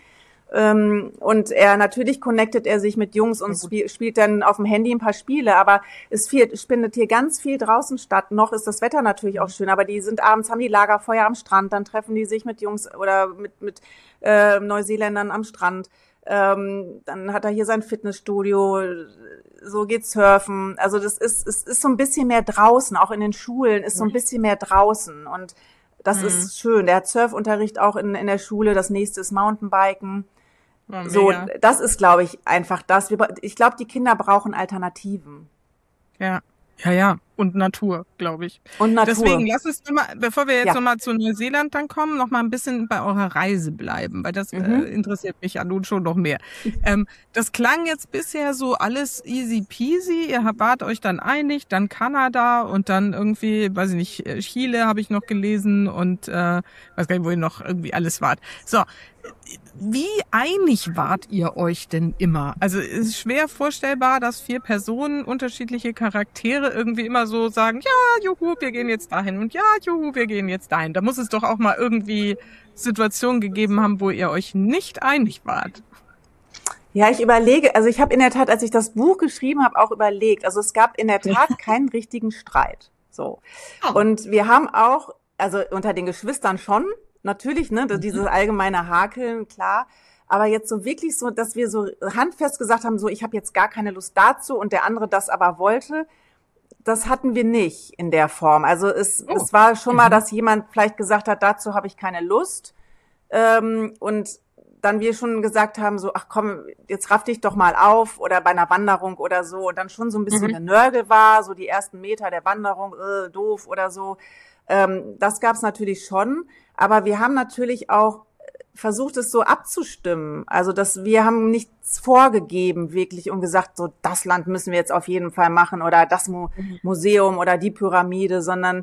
Und natürlich connectet er sich mit Jungs und spielt dann auf dem Handy ein paar Spiele, aber es findet hier ganz viel draußen statt. Noch ist das Wetter natürlich auch schön, aber die sind abends, haben die Lagerfeuer am Strand, dann treffen die sich mit Jungs oder mit Neuseeländern am Strand. Dann hat er hier sein Fitnessstudio, so geht surfen. Also es ist so ein bisschen mehr draußen, auch in den Schulen ist so ein bisschen mehr draußen und das ist schön. Der hat Surfunterricht auch in der Schule, das nächste ist Mountainbiken. Ja, so, das ist, glaube ich, einfach das. Ich glaube, die Kinder brauchen Alternativen. Ja. Ja, und Natur, glaube ich. Und Natur. Deswegen lass uns mal, bevor wir jetzt nochmal zu Neuseeland dann kommen, noch mal ein bisschen bei eurer Reise bleiben, weil das interessiert mich ja nun schon noch mehr. Das klang jetzt bisher so alles easy peasy, ihr wart euch dann einig, dann Kanada und dann irgendwie, weiß ich nicht, Chile habe ich noch gelesen und weiß gar nicht, wo ihr noch irgendwie alles wart. So, wie einig wart ihr euch denn immer? Also es ist schwer vorstellbar, dass 4 Personen, unterschiedliche Charaktere irgendwie immer so sagen, ja, juhu, wir gehen jetzt dahin und ja, juhu, wir gehen jetzt dahin. Da muss es doch auch mal irgendwie Situationen gegeben haben, wo ihr euch nicht einig wart. Ja, ich überlege, also ich habe in der Tat, als ich das Buch geschrieben habe, auch überlegt, also es gab in der Tat keinen richtigen Streit. So. Und wir haben auch, also unter den Geschwistern schon, natürlich, ne, dieses allgemeine Hakeln, klar. Aber jetzt so wirklich so, dass wir so handfest gesagt haben, so, ich habe jetzt gar keine Lust dazu und der andere das aber wollte, das hatten wir nicht in der Form. Also es war schon mal, dass jemand vielleicht gesagt hat, dazu habe ich keine Lust. Und dann wir schon gesagt haben, so, ach komm, jetzt raff dich doch mal auf oder bei einer Wanderung oder so. Und dann schon so ein bisschen eine Nörgel war, so die ersten Meter der Wanderung, doof oder so. Das gab's natürlich schon. Aber wir haben natürlich auch versucht, es so abzustimmen. Also, wir haben nichts vorgegeben wirklich und gesagt, so, das Land müssen wir jetzt auf jeden Fall machen oder das Museum oder die Pyramide, sondern,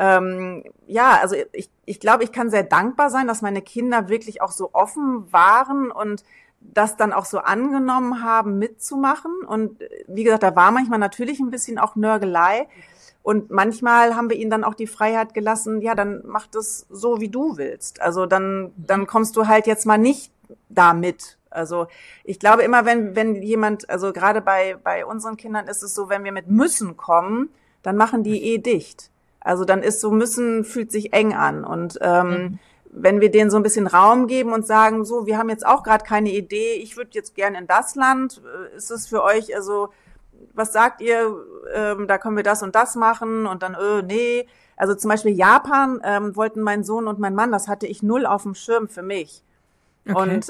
also ich glaube, ich kann sehr dankbar sein, dass meine Kinder wirklich auch so offen waren und das dann auch so angenommen haben, mitzumachen. Und wie gesagt, da war manchmal natürlich ein bisschen auch Nörgelei. Und manchmal haben wir ihnen dann auch die Freiheit gelassen, ja, dann mach das so, wie du willst. Also dann kommst du halt jetzt mal nicht da mit. Also ich glaube immer, wenn jemand, also gerade bei unseren Kindern ist es so, wenn wir mit müssen kommen, dann machen die dicht. Also dann ist so, müssen fühlt sich eng an. Und wenn wir denen so ein bisschen Raum geben und sagen, so, wir haben jetzt auch gerade keine Idee, ich würde jetzt gerne in das Land, ist es für euch, also was sagt ihr, da können wir das und das machen und dann, nee. Also zum Beispiel Japan wollten mein Sohn und mein Mann, das hatte ich null auf dem Schirm für mich. Okay. Und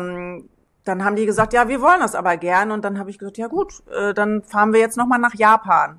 dann haben die gesagt, ja, wir wollen das aber gern. Und dann habe ich gesagt, ja gut, dann fahren wir jetzt nochmal nach Japan.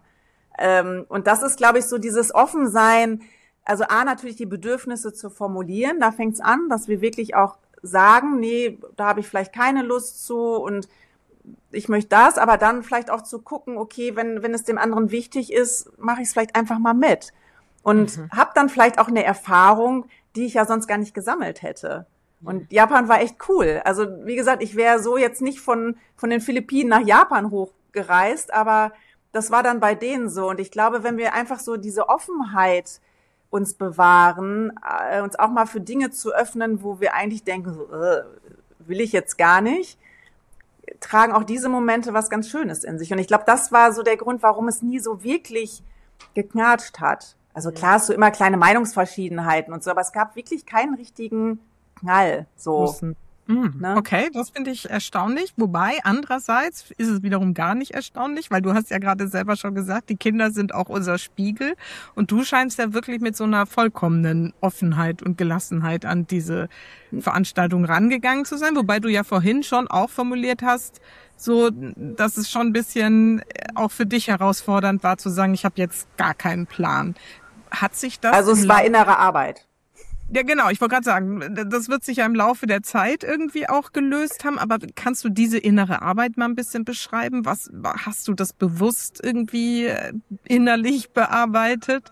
Und das ist, glaube ich, so dieses Offensein, also natürlich die Bedürfnisse zu formulieren, da fängt's an, dass wir wirklich auch sagen, nee, da habe ich vielleicht keine Lust zu und ich möchte das, aber dann vielleicht auch zu gucken, okay, wenn es dem anderen wichtig ist, mache ich es vielleicht einfach mal mit. Und habe dann vielleicht auch eine Erfahrung, die ich ja sonst gar nicht gesammelt hätte. Und Japan war echt cool. Also wie gesagt, ich wäre so jetzt nicht von den Philippinen nach Japan hochgereist, aber das war dann bei denen so. Und ich glaube, wenn wir einfach so diese Offenheit uns bewahren, uns auch mal für Dinge zu öffnen, wo wir eigentlich denken, so, will ich jetzt gar nicht, tragen auch diese Momente was ganz Schönes in sich. Und ich glaube, das war so der Grund, warum es nie so wirklich geknatscht hat. Also klar, hast du immer kleine Meinungsverschiedenheiten und so, aber es gab wirklich keinen richtigen Knall. So. Ne? Okay, das finde ich erstaunlich. Wobei, andererseits ist es wiederum gar nicht erstaunlich, weil du hast ja gerade selber schon gesagt, die Kinder sind auch unser Spiegel. Und du scheinst ja wirklich mit so einer vollkommenen Offenheit und Gelassenheit an diese Veranstaltung rangegangen zu sein. Wobei du ja vorhin schon auch formuliert hast, so, dass es schon ein bisschen auch für dich herausfordernd war zu sagen, ich habe jetzt gar keinen Plan. Hat sich das... Also es war innere Arbeit. Ja, genau. Ich wollte gerade sagen, das wird sich ja im Laufe der Zeit irgendwie auch gelöst haben. Aber kannst du diese innere Arbeit mal ein bisschen beschreiben? Was hast du das bewusst irgendwie innerlich bearbeitet?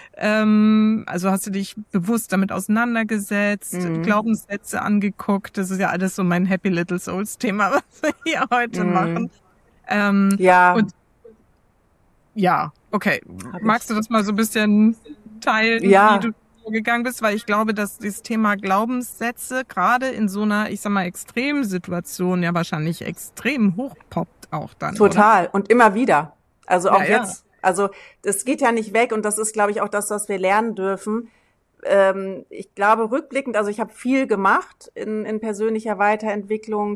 Also hast du dich bewusst damit auseinandergesetzt, Glaubenssätze angeguckt? Das ist ja alles so mein Happy Little Souls Thema, was wir hier heute machen. Ja. Und ja, okay. Magst du das mal so ein bisschen teilen? Ja. Wie du vorgegangen bist, weil ich glaube, dass das Thema Glaubenssätze gerade in so einer, ich sag mal, Extremsituation ja wahrscheinlich extrem hochpoppt auch dann, Total. oder? Und immer wieder. Also auch Ja. jetzt. Also das geht ja nicht weg und das ist, glaube ich, auch das, was wir lernen dürfen. Ich glaube, rückblickend, also ich habe viel gemacht in persönlicher Weiterentwicklung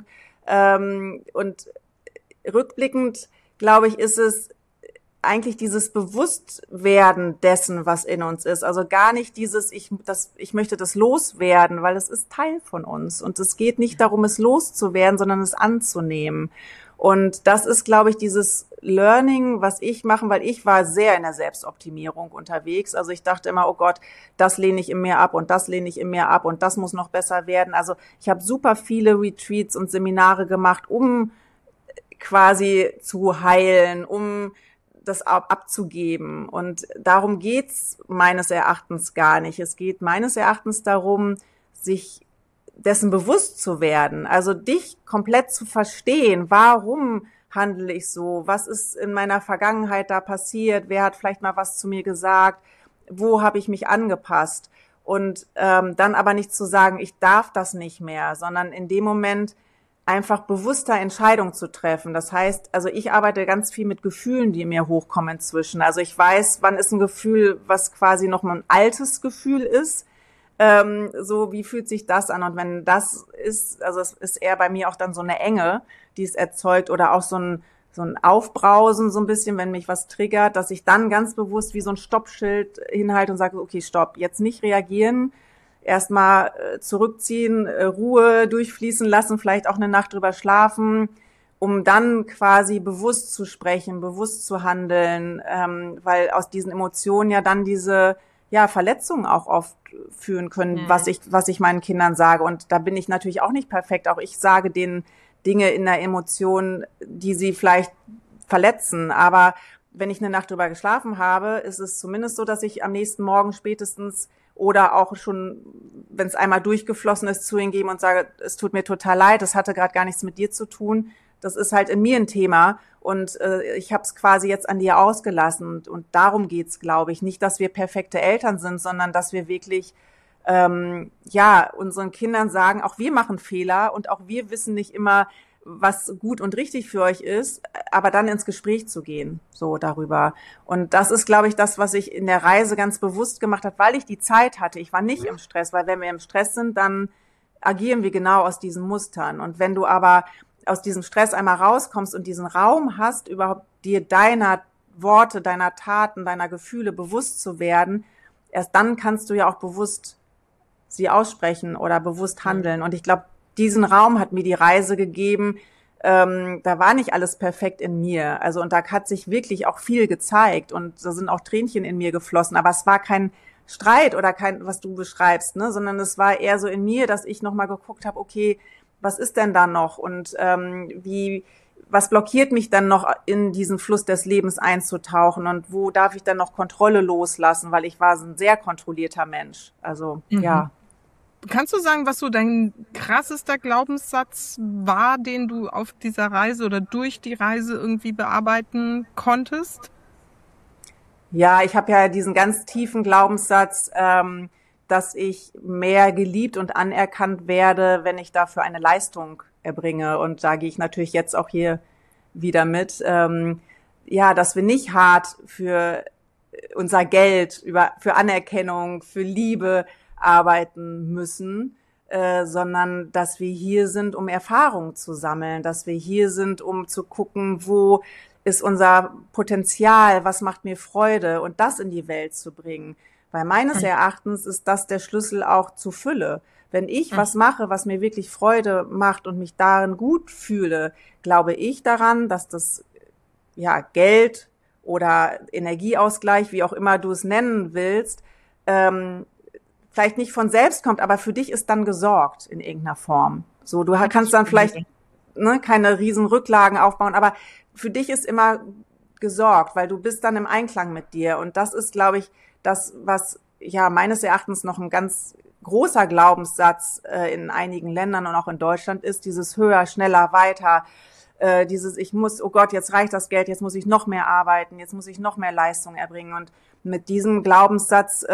und rückblickend, glaube ich, ist es eigentlich dieses Bewusstwerden dessen, was in uns ist. Also gar nicht dieses, ich möchte das loswerden, weil es ist Teil von uns. Und es geht nicht darum, es loszuwerden, sondern es anzunehmen. Und das ist, glaube ich, dieses Learning, was ich mache, weil ich war sehr in der Selbstoptimierung unterwegs. Also ich dachte immer, oh Gott, das lehne ich in mir ab und das lehne ich in mir ab und das muss noch besser werden. Also ich habe super viele Retreats und Seminare gemacht, um quasi zu heilen, um das abzugeben. Und darum geht's meines Erachtens gar nicht. Es geht meines Erachtens darum, sich dessen bewusst zu werden, also dich komplett zu verstehen. Warum handle ich so? Was ist in meiner Vergangenheit da passiert? Wer hat vielleicht mal was zu mir gesagt? Wo habe ich mich angepasst? Und dann aber nicht zu sagen, ich darf das nicht mehr, sondern in dem Moment einfach bewusster Entscheidungen zu treffen. Das heißt, also ich arbeite ganz viel mit Gefühlen, die in mir hochkommen inzwischen. Also ich weiß, wann ist ein Gefühl, was quasi noch mal ein altes Gefühl ist. So, wie fühlt sich das an? Und wenn das ist, also es ist eher bei mir auch dann so eine Enge, die es erzeugt oder auch so ein Aufbrausen so ein bisschen, wenn mich was triggert, dass ich dann ganz bewusst wie so ein Stoppschild hinhalte und sage, okay, stopp, jetzt nicht reagieren, erstmal zurückziehen, Ruhe durchfließen lassen, vielleicht auch eine Nacht drüber schlafen, um dann quasi bewusst zu sprechen, bewusst zu handeln, weil aus diesen Emotionen ja dann diese Verletzungen auch oft führen können, was ich meinen Kindern sage. Und da bin ich natürlich auch nicht perfekt. Auch ich sage denen Dinge in der Emotion, die sie vielleicht verletzen. Aber wenn ich eine Nacht drüber geschlafen habe, ist es zumindest so, dass ich am nächsten Morgen spätestens oder auch schon, wenn es einmal durchgeflossen ist, zu ihnen gebe und sage, es tut mir total leid, das hatte gerade gar nichts mit dir zu tun. Das ist halt in mir ein Thema und ich habe es quasi jetzt an dir ausgelassen. Und darum geht's, glaube ich. Nicht, dass wir perfekte Eltern sind, sondern dass wir wirklich unseren Kindern sagen, auch wir machen Fehler und auch wir wissen nicht immer, was gut und richtig für euch ist, aber dann ins Gespräch zu gehen, so darüber. Und das ist, glaube ich, das, was ich in der Reise ganz bewusst gemacht habe, weil ich die Zeit hatte. Ich war nicht im Stress, weil wenn wir im Stress sind, dann agieren wir genau aus diesen Mustern. Und wenn du aber aus diesem Stress einmal rauskommst und diesen Raum hast, überhaupt dir deiner Worte, deiner Taten, deiner Gefühle bewusst zu werden, erst dann kannst du ja auch bewusst sie aussprechen oder bewusst handeln. Und ich glaube, diesen Raum hat mir die Reise gegeben. Da war nicht alles perfekt in mir. Also, und da hat sich wirklich auch viel gezeigt und da sind auch Tränchen in mir geflossen. Aber es war kein Streit oder kein, was du beschreibst, ne, sondern es war eher so in mir, dass ich nochmal geguckt habe, okay, was ist denn da noch und was blockiert mich dann noch in diesen Fluss des Lebens einzutauchen und wo darf ich dann noch Kontrolle loslassen, weil ich war ein sehr kontrollierter Mensch. Also, ja. Kannst du sagen, was so dein krassester Glaubenssatz war, den du auf dieser Reise oder durch die Reise irgendwie bearbeiten konntest? Ja, ich habe ja diesen ganz tiefen Glaubenssatz, dass ich mehr geliebt und anerkannt werde, wenn ich dafür eine Leistung erbringe. Und da gehe ich natürlich jetzt auch hier wieder mit. Dass wir nicht hart für unser Geld, für Anerkennung, für Liebe arbeiten müssen, sondern dass wir hier sind, um Erfahrung zu sammeln, dass wir hier sind, um zu gucken, wo ist unser Potenzial, was macht mir Freude und das in die Welt zu bringen. Weil meines Erachtens ist das der Schlüssel auch zur Fülle. Wenn ich was mache, was mir wirklich Freude macht und mich darin gut fühle, glaube ich daran, dass das Geld oder Energieausgleich, wie auch immer du es nennen willst, vielleicht nicht von selbst kommt, aber für dich ist dann gesorgt in irgendeiner Form. So, du kannst dann vielleicht keine riesen Rücklagen aufbauen, aber für dich ist immer gesorgt, weil du bist dann im Einklang mit dir. Und das ist, glaube ich, das, was meines Erachtens noch ein ganz großer Glaubenssatz in einigen Ländern und auch in Deutschland ist, dieses höher, schneller, weiter, ich muss, oh Gott, jetzt reicht das Geld, jetzt muss ich noch mehr arbeiten, jetzt muss ich noch mehr Leistung erbringen. Und mit diesem Glaubenssatz,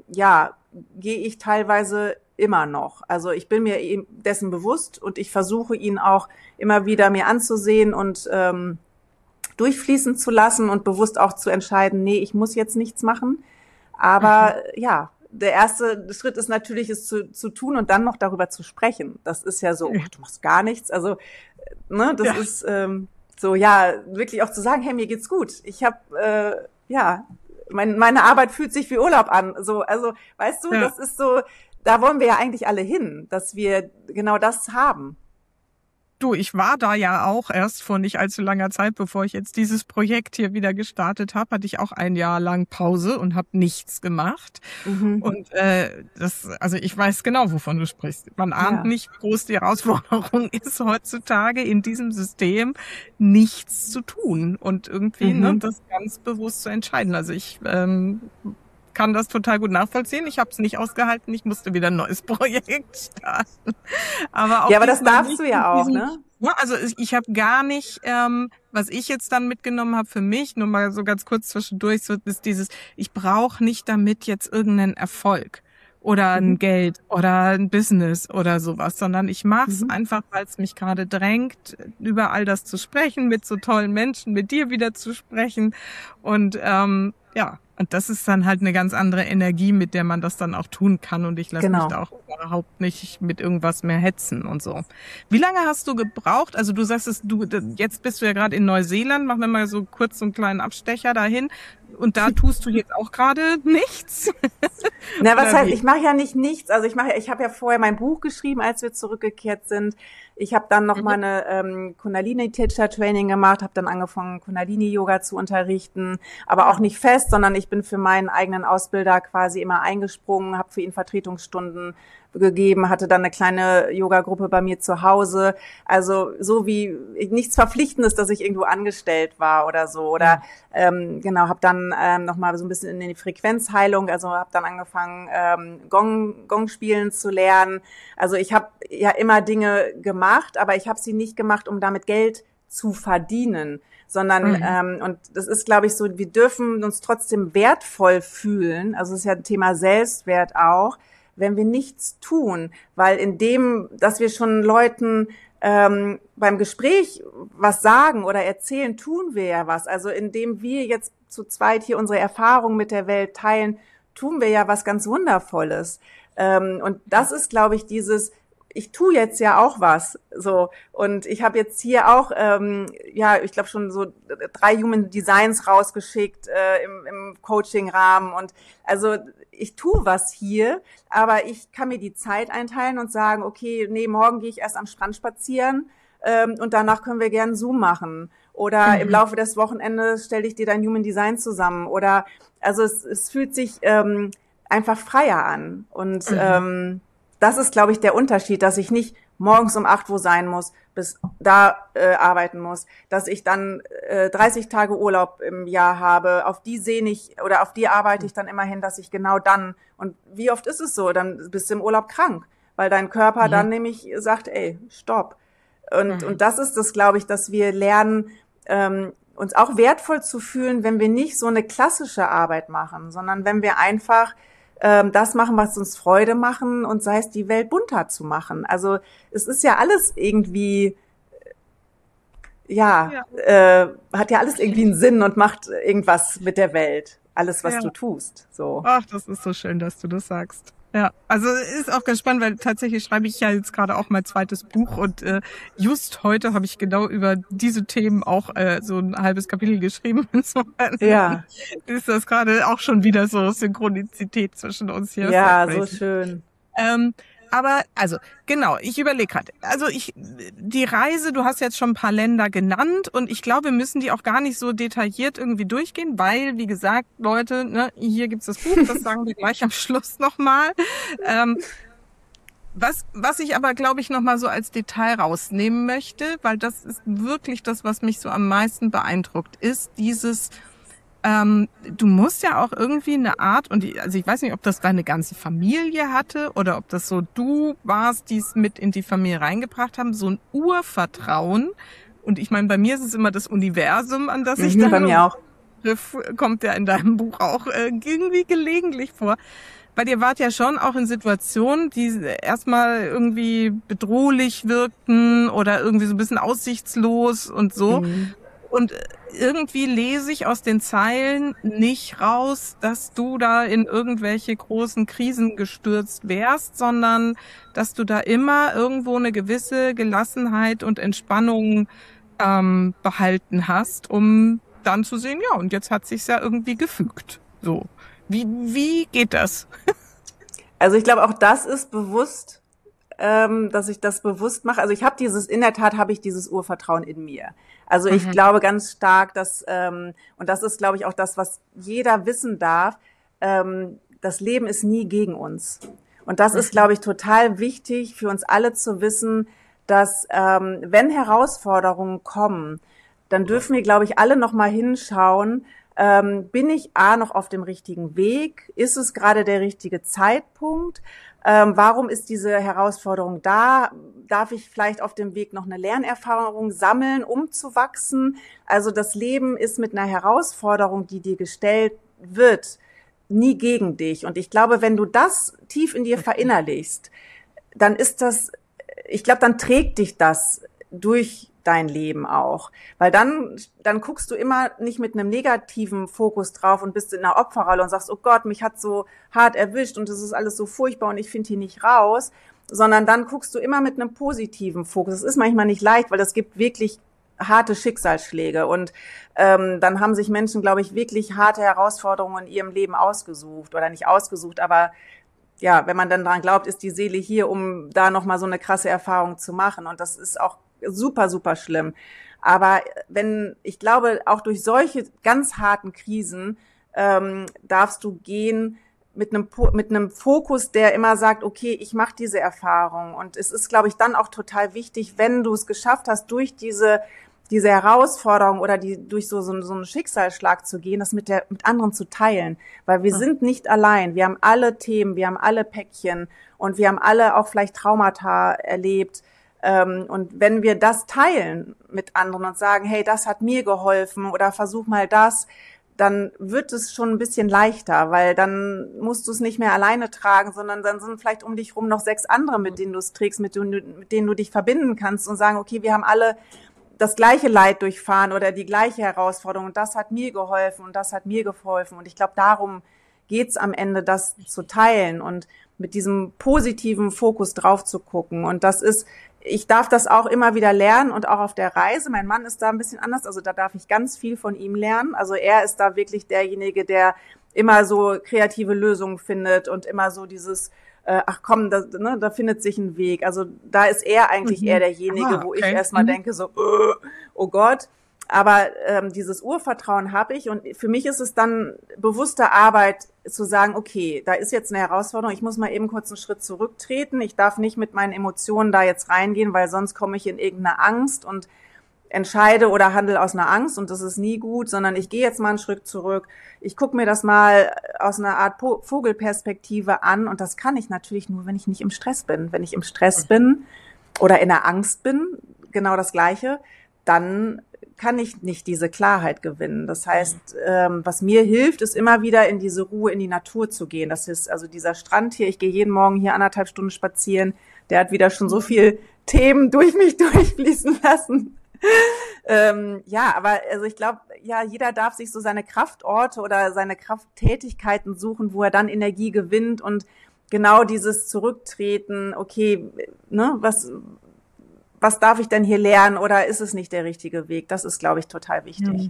gehe ich teilweise immer noch. Also ich bin mir dessen bewusst und ich versuche ihn auch immer wieder mir anzusehen und durchfließen zu lassen und bewusst auch zu entscheiden, nee, ich muss jetzt nichts machen. Aber der erste Schritt ist natürlich, es zu tun und dann noch darüber zu sprechen. Das ist ja so, du machst gar nichts. Also das ist wirklich auch zu sagen, hey, mir geht's gut. Ich habe meine Arbeit fühlt sich wie Urlaub an. So, also weißt du, das ist so, da wollen wir ja eigentlich alle hin, dass wir genau das haben. Du, ich war da ja auch erst vor nicht allzu langer Zeit, bevor ich jetzt dieses Projekt hier wieder gestartet habe, hatte ich auch ein Jahr lang Pause und habe nichts gemacht. Und also ich weiß genau, wovon du sprichst. Man ahnt nicht, wie groß die Herausforderung ist heutzutage in diesem System, nichts zu tun und irgendwie das ganz bewusst zu entscheiden. Also ich kann das total gut nachvollziehen. Ich habe es nicht ausgehalten. Ich musste wieder ein neues Projekt starten. Aber das darfst du ja auch, ne? Ja, also ich habe gar nicht, was ich jetzt dann mitgenommen habe für mich, nur mal so ganz kurz zwischendurch, so ist dieses, ich brauche nicht damit jetzt irgendeinen Erfolg oder ein Geld oder ein Business oder sowas, sondern ich mache es einfach, weil es mich gerade drängt, über all das zu sprechen, mit so tollen Menschen, mit dir wieder zu sprechen und und das ist dann halt eine ganz andere Energie, mit der man das dann auch tun kann. Und ich lasse mich da auch überhaupt nicht mit irgendwas mehr hetzen und so. Wie lange hast du gebraucht? Also du sagst jetzt bist du ja gerade in Neuseeland. Machen wir mal so kurz so einen kleinen Abstecher dahin. Und da tust du jetzt auch gerade nichts? Na, was heißt, ich mache ja nicht nichts. Also ich habe ja vorher mein Buch geschrieben, als wir zurückgekehrt sind. Ich habe dann noch mal eine Kundalini-Teacher-Training gemacht, habe dann angefangen, Kundalini-Yoga zu unterrichten, aber auch nicht fest, sondern ich bin für meinen eigenen Ausbilder quasi immer eingesprungen, habe für ihn Vertretungsstunden gegeben, hatte dann eine kleine Yoga-Gruppe bei mir zu Hause. Also so wie nichts Verpflichtendes, dass ich irgendwo angestellt war oder so. Oder habe dann noch mal so ein bisschen in die Frequenzheilung, also habe dann angefangen, Gong spielen zu lernen. Also ich habe ja immer Dinge gemacht, aber ich habe sie nicht gemacht, um damit Geld zu verdienen, sondern und das ist, glaube ich, so, wir dürfen uns trotzdem wertvoll fühlen. Also es ist ja ein Thema Selbstwert auch, wenn wir nichts tun, weil in dem, dass wir schon Leuten beim Gespräch was sagen oder erzählen, tun wir ja was. Also indem wir jetzt zu zweit hier unsere Erfahrungen mit der Welt teilen, tun wir ja was ganz Wundervolles. Und das ist, glaube ich, ich tue jetzt ja auch was, so. Und ich habe jetzt hier auch, ich glaube schon so 3 Human Designs rausgeschickt im Coaching-Rahmen. Und also ich tue was hier, aber ich kann mir die Zeit einteilen und sagen, okay, nee, morgen gehe ich erst am Strand spazieren und danach können wir gerne Zoom machen. Oder im Laufe des Wochenendes stelle ich dir dein Human Design zusammen. Oder also es fühlt sich einfach freier an. Und das ist, glaube ich, der Unterschied, dass ich nicht morgens um 8 Uhr sein muss, bis da arbeiten muss, dass ich dann 30 Tage Urlaub im Jahr habe, auf die arbeite ich dann immer hin, dass ich genau dann, und wie oft ist es so, dann bist du im Urlaub krank, weil dein Körper dann nämlich sagt, ey, stopp. Und das ist das, glaube ich, dass wir lernen, uns auch wertvoll zu fühlen, wenn wir nicht so eine klassische Arbeit machen, sondern wenn wir einfach das machen, was uns Freude machen und sei es die Welt bunter zu machen. Also es ist ja alles irgendwie, hat ja alles irgendwie einen Sinn und macht irgendwas mit der Welt. Alles, was du tust. So. Ach, das ist so schön, dass du das sagst. Ja, also ist auch ganz spannend, weil tatsächlich schreibe ich ja jetzt gerade auch mein zweites Buch und just heute habe ich genau über diese Themen auch so ein halbes Kapitel geschrieben. Ja. Ist das gerade auch schon wieder so Synchronizität zwischen uns hier. Ja, so schön. Aber, also, genau, ich überlege gerade. Also die Reise, du hast jetzt schon ein paar Länder genannt und ich glaube, wir müssen die auch gar nicht so detailliert irgendwie durchgehen, weil, wie gesagt, Leute, ne, hier gibt's das Buch, das sagen wir gleich am Schluss nochmal. Was ich aber, glaube ich, nochmal so als Detail rausnehmen möchte, weil das ist wirklich das, was mich so am meisten beeindruckt, ist dieses, du musst ja auch irgendwie eine Art, also ich weiß nicht, ob das deine ganze Familie hatte oder ob das so du warst, die es mit in die Familie reingebracht haben, so ein Urvertrauen, Und ich meine, bei mir ist es immer das Universum, an das ich dann... Bei mir auch. Begriff kommt ja in deinem Buch auch irgendwie gelegentlich vor. Weil ihr wart ja schon auch in Situationen, die erstmal irgendwie bedrohlich wirkten oder irgendwie so ein bisschen aussichtslos und so. Mhm. Und irgendwie lese ich aus den Zeilen nicht raus, dass du da in irgendwelche großen Krisen gestürzt wärst, sondern dass du da immer irgendwo eine gewisse Gelassenheit und Entspannung behalten hast, um dann zu sehen, ja, und jetzt hat sich's ja irgendwie gefügt. So. Wie geht das? Also ich glaube, auch das ist bewusst, dass ich das bewusst mache. Also ich habe in der Tat habe ich dieses Urvertrauen in mir. Also ich glaube ganz stark, dass, und das ist, glaube ich, auch das, was jeder wissen darf, das Leben ist nie gegen uns. Und das ist, glaube ich, total wichtig für uns alle zu wissen, dass wenn Herausforderungen kommen, dann dürfen wir, glaube ich, alle noch mal hinschauen, bin ich noch auf dem richtigen Weg? Ist es gerade der richtige Zeitpunkt? Warum ist diese Herausforderung da? Darf ich vielleicht auf dem Weg noch eine Lernerfahrung sammeln, um zu wachsen? Also das Leben ist mit einer Herausforderung, die dir gestellt wird, nie gegen dich. Und ich glaube, wenn du das tief in dir verinnerlichst, dann dann trägt dich das durch dein Leben auch. Weil dann guckst du immer nicht mit einem negativen Fokus drauf und bist in einer Opferrolle und sagst, oh Gott, mich hat so hart erwischt und es ist alles so furchtbar und ich finde hier nicht raus, sondern dann guckst du immer mit einem positiven Fokus. Das ist manchmal nicht leicht, weil es gibt wirklich harte Schicksalsschläge und dann haben sich Menschen, glaube ich, wirklich harte Herausforderungen in ihrem Leben ausgesucht oder nicht ausgesucht, aber ja, wenn man dann dran glaubt, ist die Seele hier, um da nochmal so eine krasse Erfahrung zu machen und das ist auch super, super schlimm. Aber ich glaube, auch durch solche ganz harten Krisen darfst du gehen mit einem Fokus, der immer sagt, okay, ich mache diese Erfahrung. Und es ist, glaube ich, dann auch total wichtig, wenn du es geschafft hast, durch diese Herausforderung oder durch so einen Schicksalsschlag zu gehen, das mit anderen zu teilen. Weil wir sind nicht allein. Wir haben alle Themen, wir haben alle Päckchen und wir haben alle auch vielleicht Traumata erlebt. Und wenn wir das teilen mit anderen und sagen, hey, das hat mir geholfen oder versuch mal das, dann wird es schon ein bisschen leichter, weil dann musst du es nicht mehr alleine tragen, sondern dann sind vielleicht um dich rum noch 6 andere, mit denen du es trägst, mit denen du dich verbinden kannst und sagen, okay, wir haben alle das gleiche Leid durchfahren oder die gleiche Herausforderung und das hat mir geholfen und das hat mir geholfen. Und ich glaube, darum geht's am Ende, das zu teilen und mit diesem positiven Fokus drauf zu gucken. Und ich darf das auch immer wieder lernen und auch auf der Reise. Mein Mann ist da ein bisschen anders, also da darf ich ganz viel von ihm lernen. Also er ist da wirklich derjenige, der immer so kreative Lösungen findet und immer so dieses, ach komm, da findet sich ein Weg. Also da ist er eigentlich eher derjenige, wo ich erstmal denke so, oh Gott. Aber dieses Urvertrauen habe ich und für mich ist es dann bewusste Arbeit zu sagen, okay, da ist jetzt eine Herausforderung, ich muss mal eben kurz einen Schritt zurücktreten, ich darf nicht mit meinen Emotionen da jetzt reingehen, weil sonst komme ich in irgendeine Angst und entscheide oder handle aus einer Angst und das ist nie gut, sondern ich gehe jetzt mal einen Schritt zurück, ich gucke mir das mal aus einer Art Vogelperspektive an und das kann ich natürlich nur, wenn ich nicht im Stress bin. Wenn ich im Stress bin oder in der Angst bin, genau das Gleiche, dann kann ich nicht diese Klarheit gewinnen. Das heißt, was mir hilft, ist immer wieder in diese Ruhe, in die Natur zu gehen. Das ist also dieser Strand hier. Ich gehe jeden Morgen hier 1,5 Stunden spazieren. Der hat wieder schon so viel Themen durch mich durchfließen lassen. Aber also ich glaube, ja, jeder darf sich so seine Kraftorte oder seine Krafttätigkeiten suchen, wo er dann Energie gewinnt und genau dieses Zurücktreten, okay, ne, was darf ich denn hier lernen oder ist es nicht der richtige Weg? Das ist, glaube ich, total wichtig.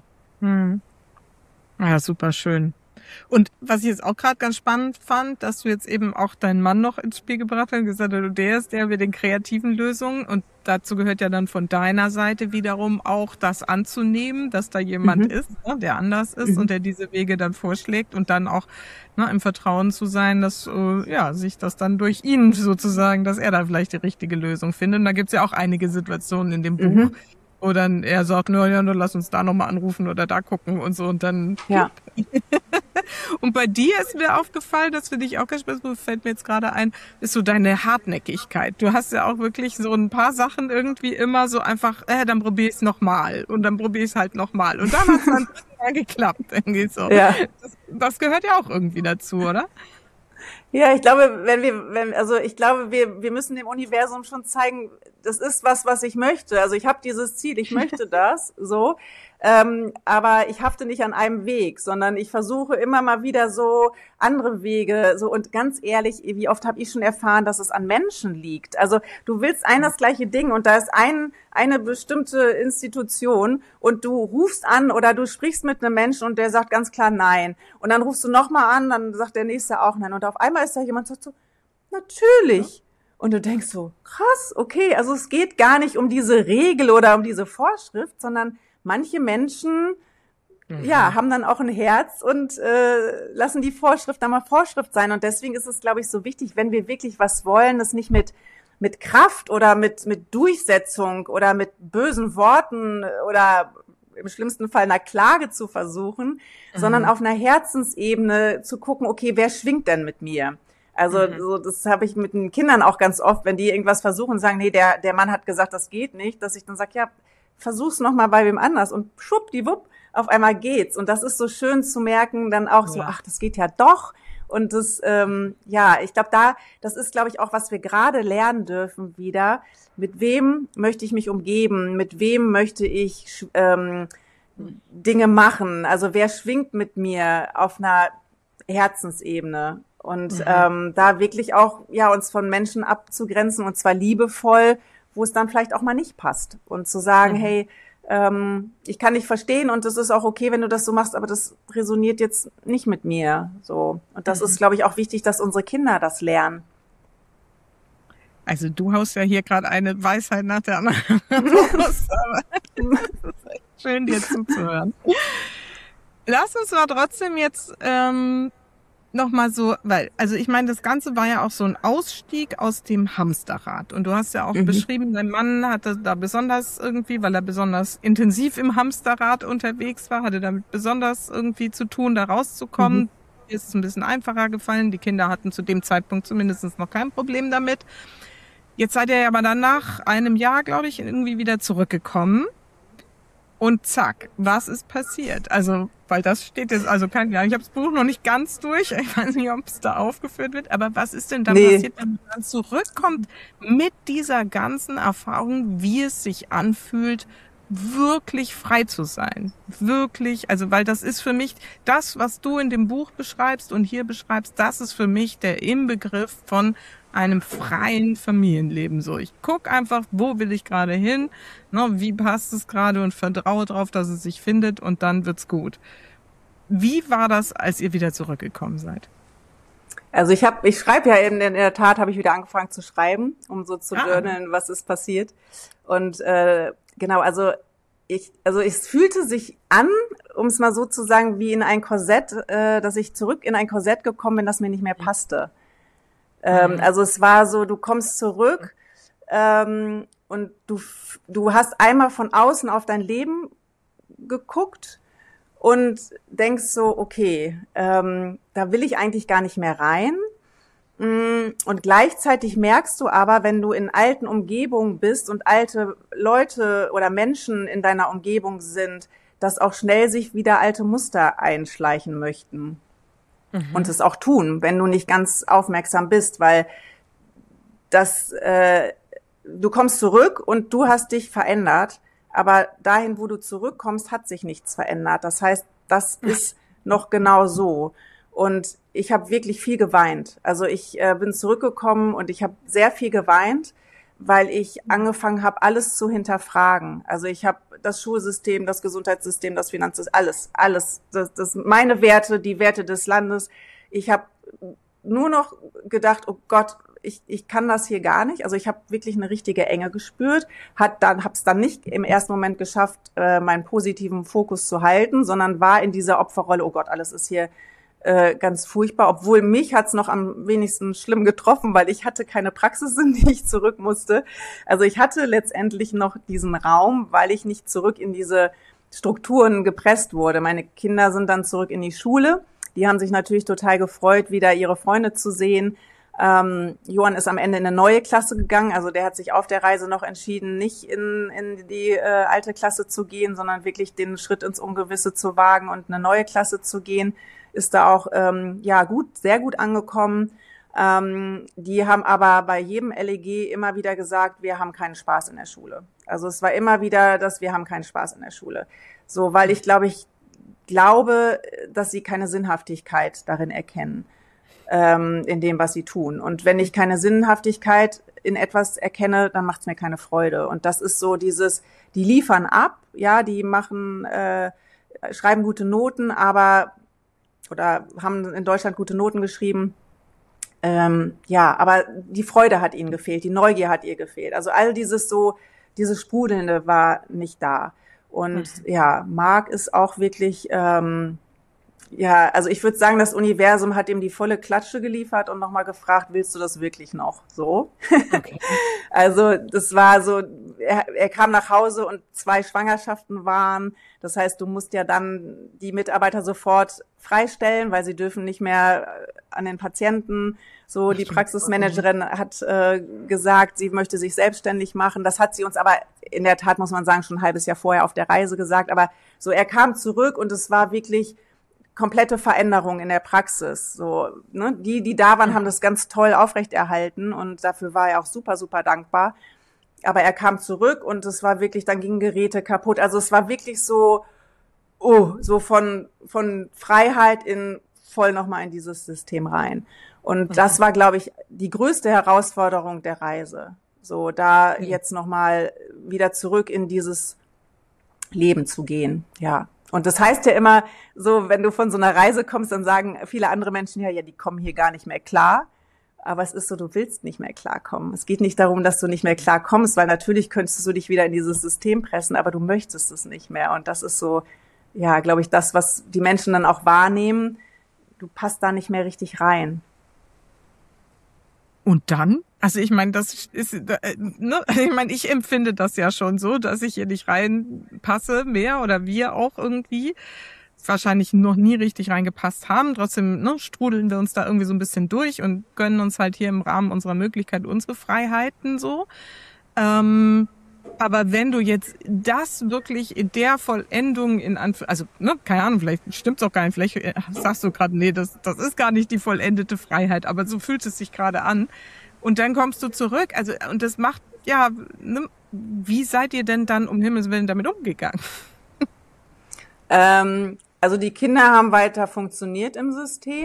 Ja, super schön. Und was ich jetzt auch gerade ganz spannend fand, dass du jetzt eben auch deinen Mann noch ins Spiel gebracht hast und gesagt hast, der ist der mit den kreativen Lösungen und dazu gehört ja dann von deiner Seite wiederum auch das anzunehmen, dass da jemand ist, ne, der anders ist und der diese Wege dann vorschlägt und dann auch im Vertrauen zu sein, dass sich das dann durch ihn sozusagen, dass er da vielleicht die richtige Lösung findet. Und da gibt's ja auch einige Situationen in dem Buch, wo dann er sagt, dann lass uns da nochmal anrufen oder da gucken und so und dann Und bei dir ist mir aufgefallen, das finde ich auch ganz spannend, fällt mir jetzt gerade ein, ist so deine Hartnäckigkeit. Du hast ja auch wirklich so ein paar Sachen irgendwie immer so einfach, dann probier ich es nochmal und dann probier ich es halt nochmal. Und dann hat es dann mal geklappt. Irgendwie so. Ja. Das gehört ja auch irgendwie dazu, oder? Ja, ich glaube, wir müssen dem Universum schon zeigen, das ist was ich möchte. Also ich habe dieses Ziel, ich möchte das, so. Aber ich hafte nicht an einem Weg, sondern ich versuche immer mal wieder so andere Wege, so. Und ganz ehrlich, wie oft habe ich schon erfahren, dass es an Menschen liegt. Also du willst das gleiche Ding und da ist eine bestimmte Institution und du rufst an oder du sprichst mit einem Menschen und der sagt ganz klar nein. Und dann rufst du nochmal an, dann sagt der Nächste auch nein. Und auf einmal ist da jemand, der sagt so, natürlich. Und du denkst so, krass, okay, also es geht gar nicht um diese Regel oder um diese Vorschrift, sondern manche Menschen, haben dann auch ein Herz und lassen die Vorschrift dann mal Vorschrift sein. Und deswegen ist es, glaube ich, so wichtig, wenn wir wirklich was wollen, das nicht mit Kraft oder mit Durchsetzung oder mit bösen Worten oder im schlimmsten Fall einer Klage zu versuchen, sondern auf einer Herzensebene zu gucken, okay, wer schwingt denn mit mir? Also so, das habe ich mit den Kindern auch ganz oft, wenn die irgendwas versuchen und sagen, nee, der Mann hat gesagt, das geht nicht, dass ich dann sage, ja, versuch's noch mal bei wem anders und schwuppdiwupp, auf einmal geht's. Und das ist so schön zu merken, dann auch so, ach, das geht ja doch. Und das, ich glaube, das ist, glaube ich, auch, was wir gerade lernen dürfen wieder. Mit wem möchte ich mich umgeben? Mit wem möchte ich Dinge machen? Also wer schwingt mit mir auf einer Herzensebene? Und da wirklich auch uns von Menschen abzugrenzen und zwar liebevoll, wo es dann vielleicht auch mal nicht passt. Und zu sagen, hey, ich kann dich verstehen und es ist auch okay, wenn du das so machst, aber das resoniert jetzt nicht mit mir. So. Und das ist, glaube ich, auch wichtig, dass unsere Kinder das lernen. Also du haust ja hier gerade eine Weisheit nach der anderen raus. Das ist echt schön, dir zuzuhören. Lass uns mal trotzdem jetzt nochmal so, also ich meine, das Ganze war ja auch so ein Ausstieg aus dem Hamsterrad. Und du hast ja auch beschrieben, dein Mann hatte da besonders irgendwie, weil er besonders intensiv im Hamsterrad unterwegs war, hatte damit besonders irgendwie zu tun, da rauszukommen. Ist es ein bisschen einfacher gefallen. Die Kinder hatten zu dem Zeitpunkt zumindest noch kein Problem damit. Jetzt seid ihr aber dann nach einem Jahr, glaube ich, irgendwie wieder zurückgekommen. Und zack, was ist passiert? Also, weil das steht jetzt, also ich habe das Buch noch nicht ganz durch. Ich weiß nicht, ob es da aufgeführt wird. Aber was ist denn dann passiert, wenn man dann zurückkommt mit dieser ganzen Erfahrung, wie es sich anfühlt, wirklich frei zu sein? Wirklich, also weil das ist für mich das, was du in dem Buch beschreibst und hier beschreibst, das ist für mich der Inbegriff von einem freien Familienleben. So, ich guck einfach, wo will ich gerade hin, wie passt es gerade und vertraue darauf, dass es sich findet und dann wird's gut. Wie war das, als ihr wieder zurückgekommen seid? Also ich schreibe ja in der Tat, habe ich wieder angefangen zu schreiben, um so zu journalen, was ist passiert. Und es fühlte sich an, um es mal so zu sagen, wie in ein Korsett, dass ich zurück in ein Korsett gekommen bin, das mir nicht mehr passte. Also es war so, du kommst zurück und du hast einmal von außen auf dein Leben geguckt und denkst so, okay, da will ich eigentlich gar nicht mehr rein. Und gleichzeitig merkst du aber, wenn du in alten Umgebungen bist und alte Leute oder Menschen in deiner Umgebung sind, dass auch schnell sich wieder alte Muster einschleichen möchten. Und es auch tun, wenn du nicht ganz aufmerksam bist, weil du kommst zurück und du hast dich verändert, aber dahin, wo du zurückkommst, hat sich nichts verändert. Das heißt, das ist noch genau so. Und ich habe wirklich viel geweint. Also ich bin zurückgekommen und ich habe sehr viel geweint, weil ich angefangen habe, alles zu hinterfragen. Also ich habe das Schulsystem, das Gesundheitssystem, das Finanzsystem, alles. Das meine Werte, die Werte des Landes. Ich habe nur noch gedacht, oh Gott, ich kann das hier gar nicht. Also ich habe wirklich eine richtige Enge gespürt, habe es dann nicht im ersten Moment geschafft, meinen positiven Fokus zu halten, sondern war in dieser Opferrolle, oh Gott, alles ist hier ganz furchtbar, obwohl mich hat's noch am wenigsten schlimm getroffen, weil ich hatte keine Praxis, in die ich zurück musste. Also ich hatte letztendlich noch diesen Raum, weil ich nicht zurück in diese Strukturen gepresst wurde. Meine Kinder sind dann zurück in die Schule. Die haben sich natürlich total gefreut, wieder ihre Freunde zu sehen. Johann ist am Ende in eine neue Klasse gegangen, also der hat sich auf der Reise noch entschieden, nicht in die alte Klasse zu gehen, sondern wirklich den Schritt ins Ungewisse zu wagen und eine neue Klasse zu gehen, ist da auch sehr gut angekommen. Die haben aber bei jedem LEG immer wieder gesagt, wir haben keinen Spaß in der Schule. Also es war immer wieder, dass wir haben keinen Spaß in der Schule. So, weil ich glaube, dass sie keine Sinnhaftigkeit darin erkennen, in dem, was sie tun. Und wenn ich keine Sinnhaftigkeit in etwas erkenne, dann macht es mir keine Freude. Und das ist so dieses, die liefern ab, ja, die schreiben gute Noten, oder haben in Deutschland gute Noten geschrieben. Aber die Freude hat ihnen gefehlt, die Neugier hat ihr gefehlt. Also all dieses Sprudelnde war nicht da. Und Marc ist auch wirklich, also ich würde sagen, das Universum hat ihm die volle Klatsche geliefert und nochmal gefragt, willst du das wirklich noch? So. Okay. Also das war so, er kam nach Hause und 2 Schwangerschaften waren. Das heißt, du musst ja dann die Mitarbeiter sofort freistellen, weil sie dürfen nicht mehr an den Patienten. So, die Praxismanagerin hat gesagt, sie möchte sich selbstständig machen. Das hat sie uns aber in der Tat, muss man sagen, schon ein halbes Jahr vorher auf der Reise gesagt. Aber so, er kam zurück und es war wirklich komplette Veränderung in der Praxis. So, ne? Die da waren, haben das ganz toll aufrechterhalten und dafür war er auch super, super dankbar. Aber er kam zurück und es war wirklich, dann gingen Geräte kaputt. Also es war wirklich so von Freiheit voll nochmal in dieses System rein. Und das war, glaube ich, die größte Herausforderung der Reise. So, da jetzt nochmal wieder zurück in dieses Leben zu gehen, ja. Und das heißt ja immer so, wenn du von so einer Reise kommst, dann sagen viele andere Menschen ja, die kommen hier gar nicht mehr klar. Aber es ist so, du willst nicht mehr klarkommen. Es geht nicht darum, dass du nicht mehr klarkommst, weil natürlich könntest du dich wieder in dieses System pressen, aber du möchtest es nicht mehr. Und das ist so, ja, glaube ich, das, was die Menschen dann auch wahrnehmen. Du passt da nicht mehr richtig rein. Und dann? Also ich meine, das ist, ich empfinde das ja schon so, dass ich hier nicht reinpasse mehr oder wir auch irgendwie wahrscheinlich noch nie richtig reingepasst haben. Trotzdem strudeln wir uns da irgendwie so ein bisschen durch und gönnen uns halt hier im Rahmen unserer Möglichkeit unsere Freiheiten so. Aber wenn du jetzt das wirklich in der Vollendung keine Ahnung, vielleicht stimmt's auch gar nicht, vielleicht sagst du gerade, nee, das ist gar nicht die vollendete Freiheit, aber so fühlt es sich gerade an. Und dann kommst du zurück, und das macht, wie seid ihr denn dann um Himmels Willen damit umgegangen? Also die Kinder haben weiter funktioniert im System,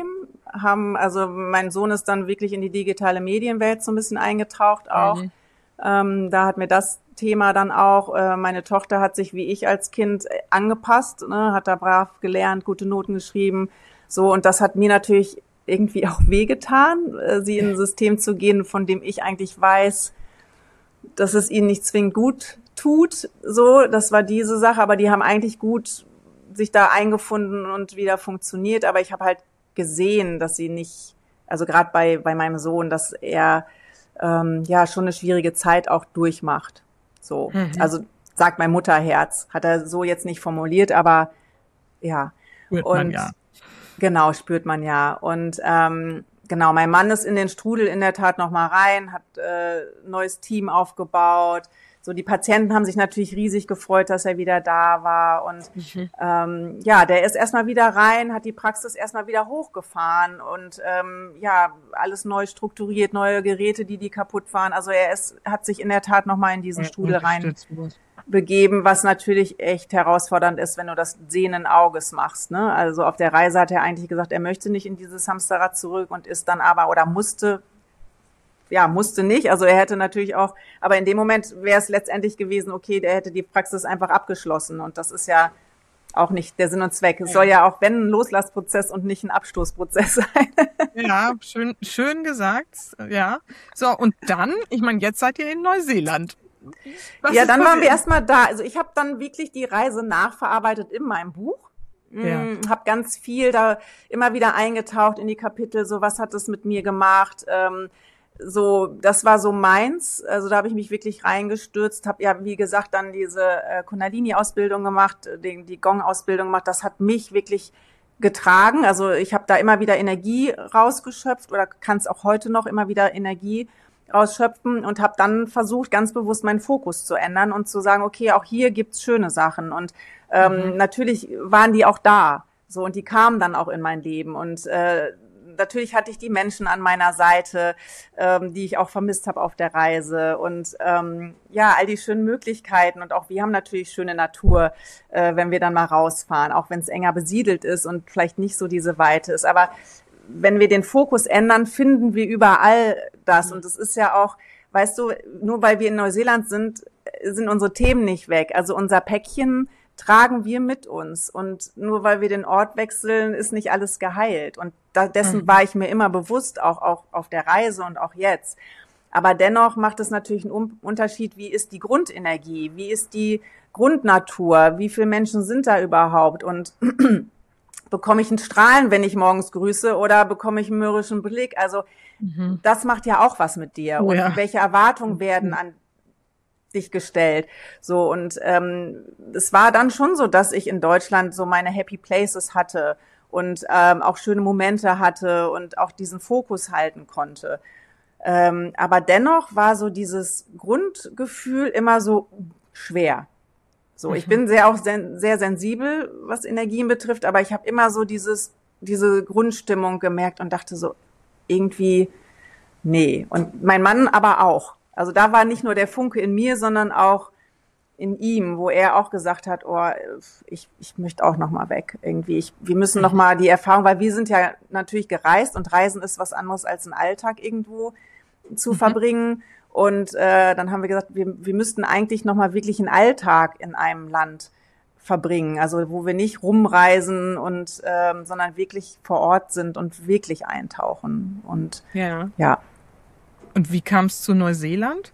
mein Sohn ist dann wirklich in die digitale Medienwelt so ein bisschen eingetaucht auch. Da hat mir das Thema dann auch, meine Tochter hat sich wie ich als Kind angepasst, hat da brav gelernt, gute Noten geschrieben, so, und das hat mir natürlich irgendwie auch wehgetan, sie in ein System zu gehen, von dem ich eigentlich weiß, dass es ihnen nicht zwingend gut tut, so, das war diese Sache, aber die haben eigentlich gut sich da eingefunden und wieder funktioniert, aber ich habe halt gesehen, dass sie nicht, also gerade bei meinem Sohn, dass er schon eine schwierige Zeit auch durchmacht. So, also sagt mein Mutterherz, hat er so jetzt nicht formuliert, aber ja. Spürt man ja. Genau, spürt man ja. Und mein Mann ist in den Strudel in der Tat nochmal rein, hat neues Team aufgebaut. So, die Patienten haben sich natürlich riesig gefreut, dass er wieder da war. Und der ist erstmal wieder rein, hat die Praxis erstmal wieder hochgefahren und alles neu strukturiert, neue Geräte, die kaputt waren. Also hat sich in der Tat nochmal in diesen Strudel rein begeben, was natürlich echt herausfordernd ist, wenn du das sehenden Auges machst, ne? Also auf der Reise hat er eigentlich gesagt, er möchte nicht in dieses Hamsterrad zurück und ist dann aber, oder musste nicht, also er hätte natürlich auch, aber in dem Moment wäre es letztendlich gewesen, okay, der hätte die Praxis einfach abgeschlossen und das ist ja auch nicht der Sinn und Zweck. Es soll ja auch, wenn, ein Loslassprozess und nicht ein Abstoßprozess sein. Ja, schön gesagt, ja. So, und dann, ich meine, jetzt seid ihr in Neuseeland. Dann waren wir erstmal da. Also ich habe dann wirklich die Reise nachverarbeitet in meinem Buch. Ja. Habe ganz viel da immer wieder eingetaucht in die Kapitel, so was hat es mit mir gemacht, das war so meins, also da habe ich mich wirklich reingestürzt, habe ja, wie gesagt, dann diese Kundalini-Ausbildung gemacht, die Gong-Ausbildung gemacht, das hat mich wirklich getragen. Also ich habe da immer wieder Energie rausgeschöpft oder kann es auch heute noch immer wieder Energie rausschöpfen und habe dann versucht, ganz bewusst meinen Fokus zu ändern und zu sagen, okay, auch hier gibt's schöne Sachen. Und natürlich waren die auch da. So, und die kamen dann auch in mein Leben. Und natürlich hatte ich die Menschen an meiner Seite, die ich auch vermisst habe auf der Reise. Und ja, all die schönen Möglichkeiten. Und auch wir haben natürlich schöne Natur, wenn wir dann mal rausfahren, auch wenn es enger besiedelt ist und vielleicht nicht so diese Weite ist. Aber wenn wir den Fokus ändern, finden wir überall das. Und es ist ja auch, weißt du, nur weil wir in Neuseeland sind unsere Themen nicht weg. Also unser Päckchen tragen wir mit uns. Und nur weil wir den Ort wechseln, ist nicht alles geheilt. Und dessen war ich mir immer bewusst, auch auf der Reise und auch jetzt. Aber dennoch macht es natürlich einen Unterschied, wie ist die Grundenergie, wie ist die Grundnatur, wie viele Menschen sind da überhaupt und bekomme ich ein Strahlen, wenn ich morgens grüße oder bekomme ich einen mürrischen Blick? Also das macht ja auch was mit dir. Oh, und ja. welche Erwartungen werden an dich gestellt. So, und es war dann schon so, dass ich in Deutschland so meine Happy Places hatte und auch schöne Momente hatte und auch diesen Fokus halten konnte. Aber dennoch war so dieses Grundgefühl immer so schwer. So, ich bin sehr sensibel, was Energien betrifft, aber ich habe immer so diese Grundstimmung gemerkt und dachte so, irgendwie, nee. Und mein Mann aber auch. Also da war nicht nur der Funke in mir, sondern auch in ihm, wo er auch gesagt hat, oh, ich möchte auch noch mal weg irgendwie. Wir müssen noch mal die Erfahrung, weil wir sind ja natürlich gereist und Reisen ist was anderes als einen Alltag irgendwo zu verbringen. Und dann haben wir gesagt, wir müssten eigentlich noch mal wirklich einen Alltag in einem Land verbringen, also wo wir nicht rumreisen und sondern wirklich vor Ort sind und wirklich eintauchen. Und ja. Und wie kam es zu Neuseeland?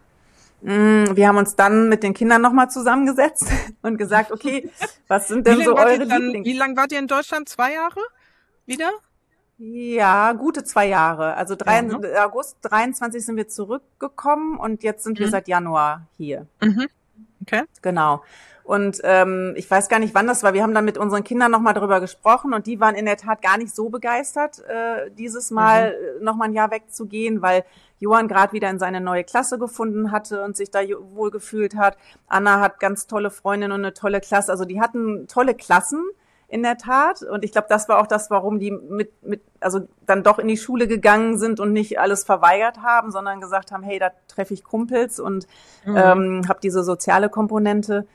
Wir haben uns dann mit den Kindern nochmal zusammengesetzt und gesagt, okay, was sind denn so eure Lieblings... Wie lange wart ihr in Deutschland? 2 Jahre wieder? Ja, gute 2 Jahre. Also August 23 sind wir zurückgekommen und jetzt sind wir seit Januar hier. Okay. Genau. Und ich weiß gar nicht, wann das war. Wir haben dann mit unseren Kindern nochmal darüber gesprochen und die waren in der Tat gar nicht so begeistert, dieses Mal nochmal ein Jahr wegzugehen, weil Johann gerade wieder in seine neue Klasse gefunden hatte und sich da wohl gefühlt hat. Anna hat ganz tolle Freundinnen und eine tolle Klasse. Also die hatten tolle Klassen in der Tat. Und ich glaube, das war auch das, warum die also dann doch in die Schule gegangen sind und nicht alles verweigert haben, sondern gesagt haben, hey, da treffe ich Kumpels und habe diese soziale Komponente.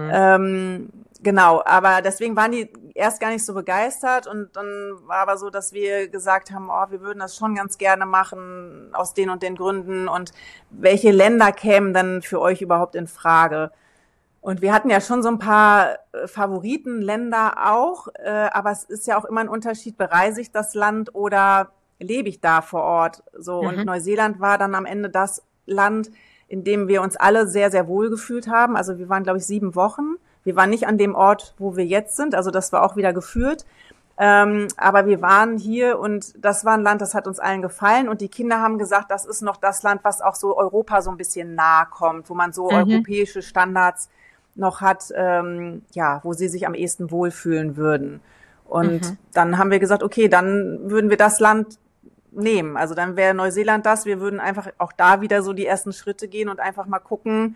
Genau, aber deswegen waren die erst gar nicht so begeistert und dann war aber so, dass wir gesagt haben, oh, wir würden das schon ganz gerne machen aus den und den Gründen und welche Länder kämen dann für euch überhaupt in Frage? Und wir hatten ja schon so ein paar Favoritenländer auch, aber es ist ja auch immer ein Unterschied, bereise ich das Land oder lebe ich da vor Ort? So, und Neuseeland war dann am Ende das Land, in dem wir uns alle sehr, sehr wohl gefühlt haben. Also wir waren, glaube ich, 7 Wochen. Wir waren nicht an dem Ort, wo wir jetzt sind. Also das war auch wieder geführt. Aber wir waren hier und das war ein Land, das hat uns allen gefallen. Und die Kinder haben gesagt, das ist noch das Land, was auch so Europa so ein bisschen nahe kommt, wo man so europäische Standards noch hat, wo sie sich am ehesten wohlfühlen würden. Und dann haben wir gesagt, okay, dann würden wir das Land nehmen. Also dann wäre Neuseeland das. Wir würden einfach auch da wieder so die ersten Schritte gehen und einfach mal gucken,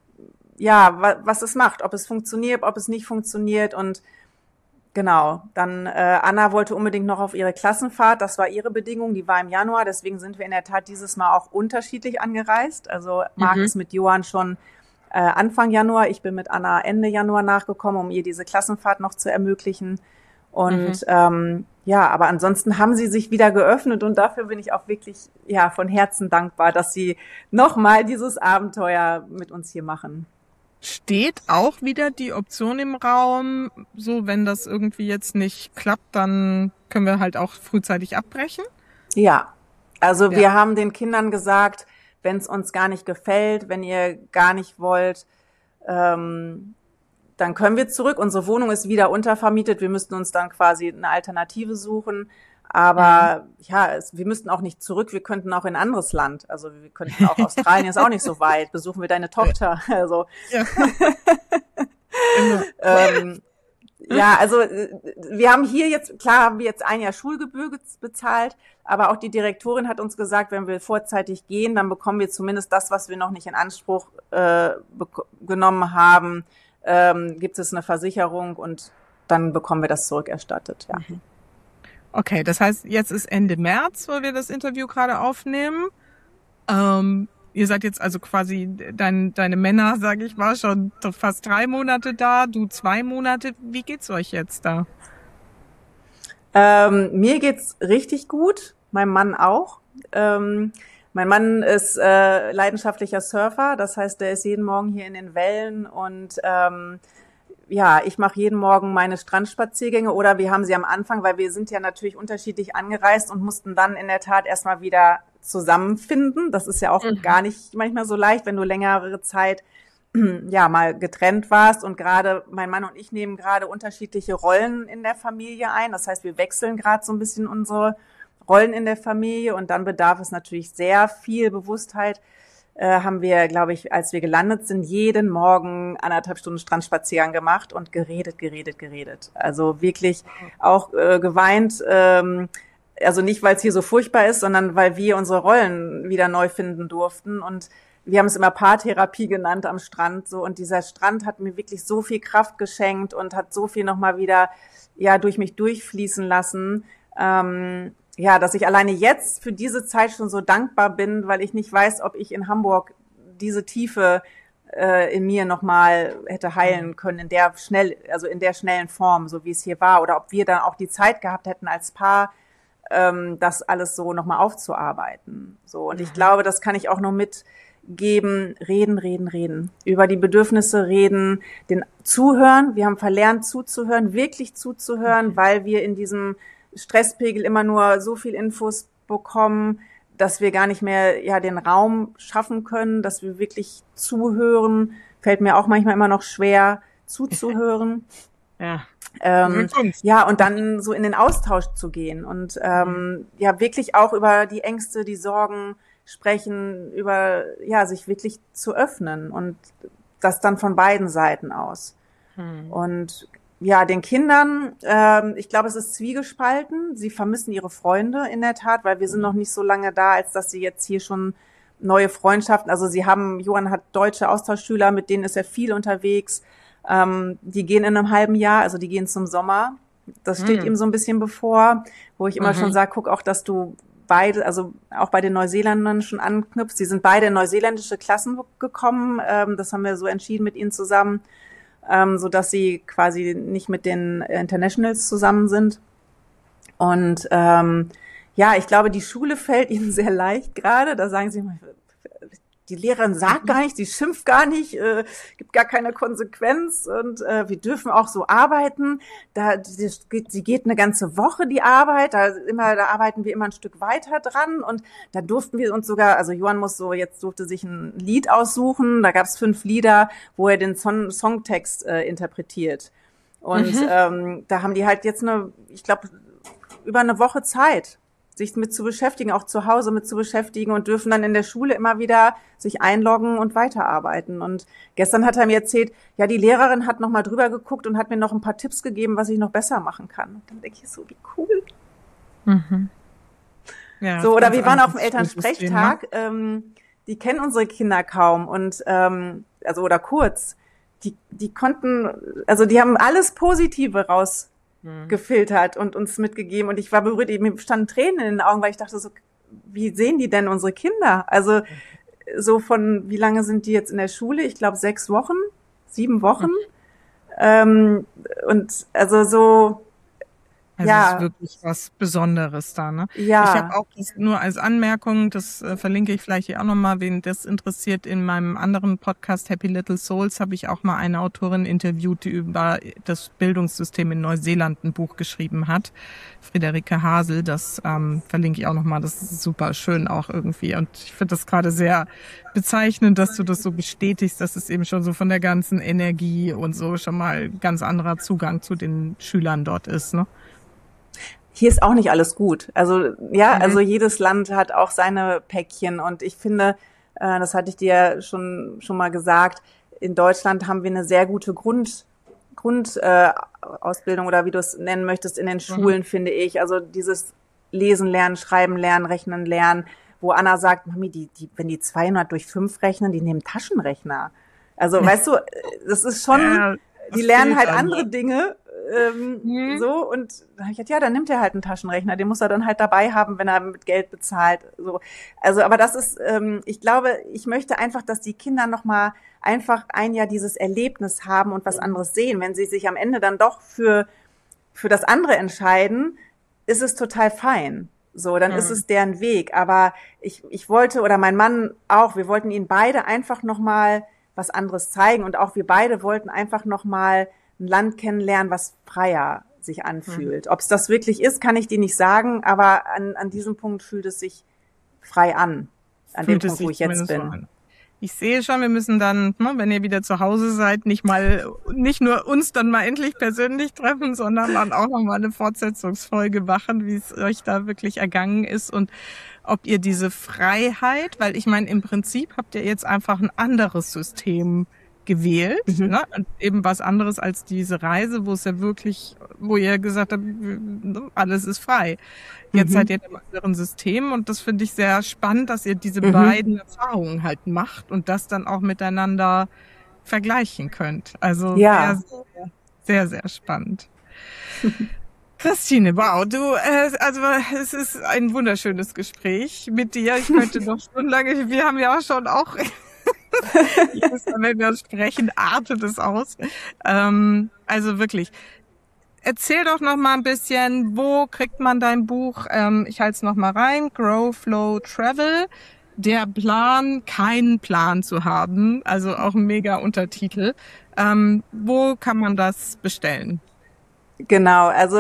ja, was es macht, ob es funktioniert, ob es nicht funktioniert. Und genau, dann Anna wollte unbedingt noch auf ihre Klassenfahrt. Das war ihre Bedingung, die war im Januar. Deswegen sind wir in der Tat dieses Mal auch unterschiedlich angereist. Also Marc ist mit Johann schon Anfang Januar. Ich bin mit Anna Ende Januar nachgekommen, um ihr diese Klassenfahrt noch zu ermöglichen. Und aber ansonsten haben sie sich wieder geöffnet und dafür bin ich auch wirklich von Herzen dankbar, dass sie nochmal dieses Abenteuer mit uns hier machen. Steht auch wieder die Option im Raum, so wenn das irgendwie jetzt nicht klappt, dann können wir halt auch frühzeitig abbrechen? Ja, also wir haben den Kindern gesagt, wenn es uns gar nicht gefällt, wenn ihr gar nicht wollt, dann können wir zurück. Unsere Wohnung ist wieder untervermietet. Wir müssten uns dann quasi eine Alternative suchen. Aber wir müssten auch nicht zurück. Wir könnten auch in ein anderes Land. Also wir könnten auch Australien, ist auch nicht so weit. Besuchen wir deine Tochter. Also Ja, also wir haben hier jetzt, klar haben wir jetzt ein Jahr Schulgebühr bezahlt, aber auch die Direktorin hat uns gesagt, wenn wir vorzeitig gehen, dann bekommen wir zumindest das, was wir noch nicht in Anspruch genommen haben, gibt es eine Versicherung und dann bekommen wir das zurückerstattet, ja. Okay, das heißt, jetzt ist Ende März, wo wir das Interview gerade aufnehmen. Ihr seid jetzt also quasi, deine Männer, sage ich mal, schon fast 3 Monate da, du 2 Monate. Wie geht's euch jetzt da? Mir geht's richtig gut, meinem Mann auch. Mein Mann ist leidenschaftlicher Surfer, das heißt, der ist jeden Morgen hier in den Wellen und ja, ich mache jeden Morgen meine Strandspaziergänge oder wir haben sie am Anfang, weil wir sind ja natürlich unterschiedlich angereist und mussten dann in der Tat erstmal wieder zusammenfinden. Das ist ja auch gar nicht manchmal so leicht, wenn du längere Zeit ja mal getrennt warst und gerade mein Mann und ich nehmen gerade unterschiedliche Rollen in der Familie ein. Das heißt, wir wechseln gerade so ein bisschen unsere Rollen in der Familie und dann bedarf es natürlich sehr viel Bewusstheit. Haben wir, glaube ich, als wir gelandet sind, jeden Morgen 1,5 Stunden Strandspaziergang gemacht und geredet. Also wirklich auch geweint, also nicht, weil es hier so furchtbar ist, sondern weil wir unsere Rollen wieder neu finden durften und wir haben es immer Paartherapie genannt am Strand so und dieser Strand hat mir wirklich so viel Kraft geschenkt und hat so viel nochmal wieder ja durch mich durchfließen lassen. Ja, dass ich alleine jetzt für diese Zeit schon so dankbar bin, weil ich nicht weiß, ob ich in Hamburg diese Tiefe in mir nochmal hätte heilen können, in der schnellen Form, so wie es hier war, oder ob wir dann auch die Zeit gehabt hätten als Paar, das alles so nochmal aufzuarbeiten. So, und ich glaube, das kann ich auch noch mitgeben, reden, über die Bedürfnisse reden, den Zuhören. Wir haben verlernt zuzuhören, wirklich zuzuhören, weil wir in diesem Stresspegel immer nur so viel Infos bekommen, dass wir gar nicht mehr ja den Raum schaffen können, dass wir wirklich zuhören. Fällt mir auch manchmal immer noch schwer, zuzuhören. Ja. Ja, und dann so in den Austausch zu gehen und ja wirklich auch über die Ängste, die Sorgen sprechen, über ja sich wirklich zu öffnen und das dann von beiden Seiten aus. Und ja, den Kindern, ich glaube, es ist zwiegespalten. Sie vermissen ihre Freunde in der Tat, weil wir sind noch nicht so lange da, als dass sie jetzt hier schon neue Freundschaften, also Johann hat deutsche Austauschschüler, mit denen ist er viel unterwegs. Die gehen in einem halben Jahr, also die gehen zum Sommer. Das steht ihm so ein bisschen bevor, wo ich immer schon sage, guck auch, dass du beide, also auch bei den Neuseeländern schon anknüpfst. Die sind beide in neuseeländische Klassen gekommen. Das haben wir so entschieden mit ihnen zusammen. So dass sie quasi nicht mit den Internationals zusammen sind. Und ja, ich glaube, die Schule fällt ihnen sehr leicht gerade. Da sagen sie immer, die Lehrerin sagt gar nicht, sie schimpft gar nicht, gibt gar keine Konsequenz und wir dürfen auch so arbeiten. Sie geht eine ganze Woche die Arbeit, da arbeiten wir immer ein Stück weiter dran und da durften wir uns sogar, also Johann durfte sich ein Lied aussuchen, da gab es 5 Lieder, wo er den Songtext interpretiert. Und da haben die halt jetzt ich glaube, über eine Woche Zeit, sich mit zu beschäftigen, auch zu Hause mit zu beschäftigen und dürfen dann in der Schule immer wieder sich einloggen und weiterarbeiten. Und gestern hat er mir erzählt, ja, die Lehrerin hat nochmal drüber geguckt und hat mir noch ein paar Tipps gegeben, was ich noch besser machen kann. Und dann denke ich so, wie cool. Ja, so, oder wir waren auf dem Elternsprechtag, die kennen unsere Kinder kaum und also oder kurz, die konnten, also die haben alles Positive gefiltert und uns mitgegeben und ich war berührt, mir standen Tränen in den Augen, weil ich dachte so, wie sehen die denn unsere Kinder? Also so von, wie lange sind die jetzt in der Schule? Ich glaube 6 Wochen, 7 Wochen. Und also so, Also ja. es ist wirklich was Besonderes da, ne? Ja. Ich habe auch das nur als Anmerkung, das verlinke ich vielleicht hier auch nochmal, wen das interessiert. In meinem anderen Podcast Happy Little Souls habe ich auch mal eine Autorin interviewt, die über das Bildungssystem in Neuseeland ein Buch geschrieben hat. Friederike Hasel, das verlinke ich auch nochmal. Das ist super schön auch irgendwie. Und ich finde das gerade sehr bezeichnend, dass du das so bestätigst, dass es eben schon so von der ganzen Energie und so schon mal ganz anderer Zugang zu den Schülern dort ist, ne? Hier ist auch nicht alles gut. Also ja, also jedes Land hat auch seine Päckchen und ich finde, das hatte ich dir schon mal gesagt, in Deutschland haben wir eine sehr gute Ausbildung oder wie du es nennen möchtest, in den Schulen, finde ich. Also dieses Lesen lernen, Schreiben lernen, Rechnen lernen, wo Anna sagt, Mami, wenn die 200 durch 5 rechnen, die nehmen Taschenrechner. Also, weißt du, das ist schon, Ja, die lernen halt andere Dinge, so, und da habe ich gesagt, ja, dann nimmt er halt einen Taschenrechner, den muss er dann halt dabei haben, wenn er mit Geld bezahlt, so. Also, aber das ist, ich glaube, ich möchte einfach, dass die Kinder nochmal einfach ein Jahr dieses Erlebnis haben und was anderes sehen. Wenn sie sich am Ende dann doch für das andere entscheiden, ist es total fein. So, dann ist es deren Weg. Aber ich wollte, oder mein Mann auch, wir wollten ihnen beide einfach nochmal was anderes zeigen, und auch wir beide wollten einfach nochmal ein Land kennenlernen, was freier sich anfühlt. Ob es das wirklich ist, kann ich dir nicht sagen, aber an diesem Punkt fühlt es sich frei an dem Punkt, wo ich jetzt bin. Ich sehe schon, wir müssen dann, wenn ihr wieder zu Hause seid, nicht nur uns dann mal endlich persönlich treffen, sondern dann auch noch mal eine Fortsetzungsfolge machen, wie es euch da wirklich ergangen ist und ob ihr diese Freiheit, weil ich meine, im Prinzip habt ihr jetzt einfach ein anderes System gewählt, ne? Und eben was anderes als diese Reise, wo es ja wirklich, wo ihr gesagt habt, alles ist frei. Jetzt seid ihr in einem anderen System, und das finde ich sehr spannend, dass ihr diese beiden Erfahrungen halt macht und das dann auch miteinander vergleichen könnt. Also ja. sehr, sehr spannend. Christine, wow, also es ist ein wunderschönes Gespräch mit dir. Ich könnte noch stundenlang, wir haben ja auch jedes Mal, wenn wir uns sprechen, artet es aus. Also wirklich, erzähl doch noch mal ein bisschen, wo kriegt man dein Buch? Ich halte es noch mal rein, Grow, Flow, Travel. Der Plan, keinen Plan zu haben, also auch ein mega Untertitel. Wo kann man das bestellen? Genau, also